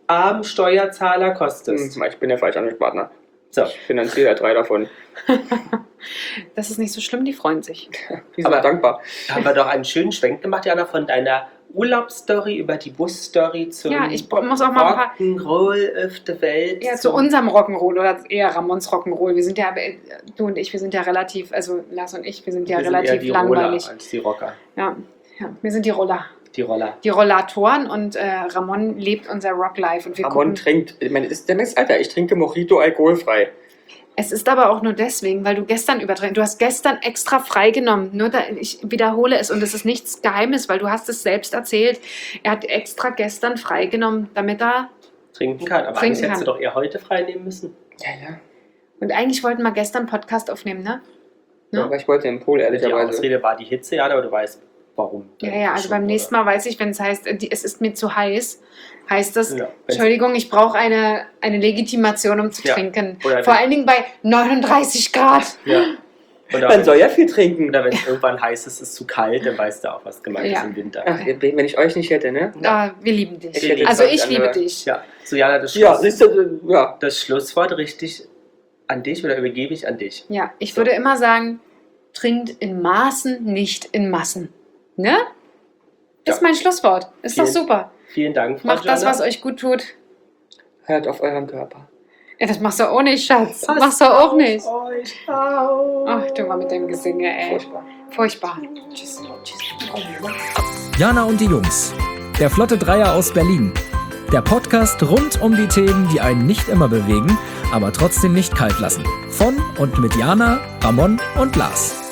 armen Steuerzahler kostest. Hm, ich bin der falsche Ansprechpartner. So. Ich finanziere ja drei davon. Das ist nicht so schlimm, die freuen sich. Die sind Aber- dankbar. Da haben wir doch einen schönen Schwenk gemacht, Jana, von deiner Urlaubsstory über die Busstory zum Ja, ich muss auch mal ein paar- Rock'n'Roll auf der Welt. Ja, zu zum- unserem Rock'n'Roll oder eher Ramons Rock'n'Roll. Wir sind ja, äh, du und ich, wir sind ja relativ, also Lars und ich, wir sind ja Wir sind eher relativ die Roller langweilig. als die Rocker. Ja, ja, wir sind die Roller, Die Roller. die Rollatoren und äh, Ramon lebt unser Rocklife und wir Ramon gucken. trinkt, ich meine, das ist der nächste Alter, ich trinke Mojito alkoholfrei. Es ist aber auch nur deswegen, weil du gestern übertragen, du hast gestern extra freigenommen. Nur da, ich wiederhole es und es ist nichts Geheimes, weil du hast es selbst erzählt. Er hat extra gestern freigenommen, damit er Trinken kann. Aber Trinken eigentlich hättest du kann. doch eher heute frei nehmen müssen. Ja, ja. und eigentlich wollten wir gestern einen Podcast aufnehmen, ne? Ja, Ja, aber ich wollte im Pool, Die ehrlicherweise. Ausrede war die Hitze, Jana, aber du weißt, warum. ja, ja, also beim nächsten Mal weiß ich, wenn es heißt, äh, die- es ist mir zu heiß, heißt das, Ja, wenn's- Entschuldigung, ich brauche eine, eine Legitimation, um zu Ja. trinken. Oder Vor wenn- allen Dingen bei neununddreißig Grad. Ja. Oder Man wenn, soll ja viel trinken. oder wenn es irgendwann heiß ist, es ist zu kalt, dann weißt du auch, was gemeint Ja. ist im Winter. Ach, wenn ich euch nicht hätte, ne? Ah, wir lieben dich. Ich hätte also gesagt, ich liebe andere- dich. Ja, so Jana, das, Ja, Schluss, siehst du, ja. das Schlusswort richtig an dich oder übergebe ich an dich? Ja, ich So. würde immer sagen, trinkt in Maßen, nicht in Massen. Ne? Ist Ja. mein Schlusswort. Ist doch Vielen- super. Vielen Dank, Frau Macht das, Jana. was euch gut tut. Hört auf euren Körper. Ja, das machst du auch nicht, Schatz. Passt machst du auch auf nicht. euch auf. Ach, du mal mit dem Gesinge, ey. Furchtbar. Furchtbar. Tschüss. Tschüss. Jana und die Jungs. Der Flotte Dreier aus Berlin. Der Podcast rund um die Themen, die einen nicht immer bewegen, aber trotzdem nicht kalt lassen. Von und mit Jana, Ramon und Lars.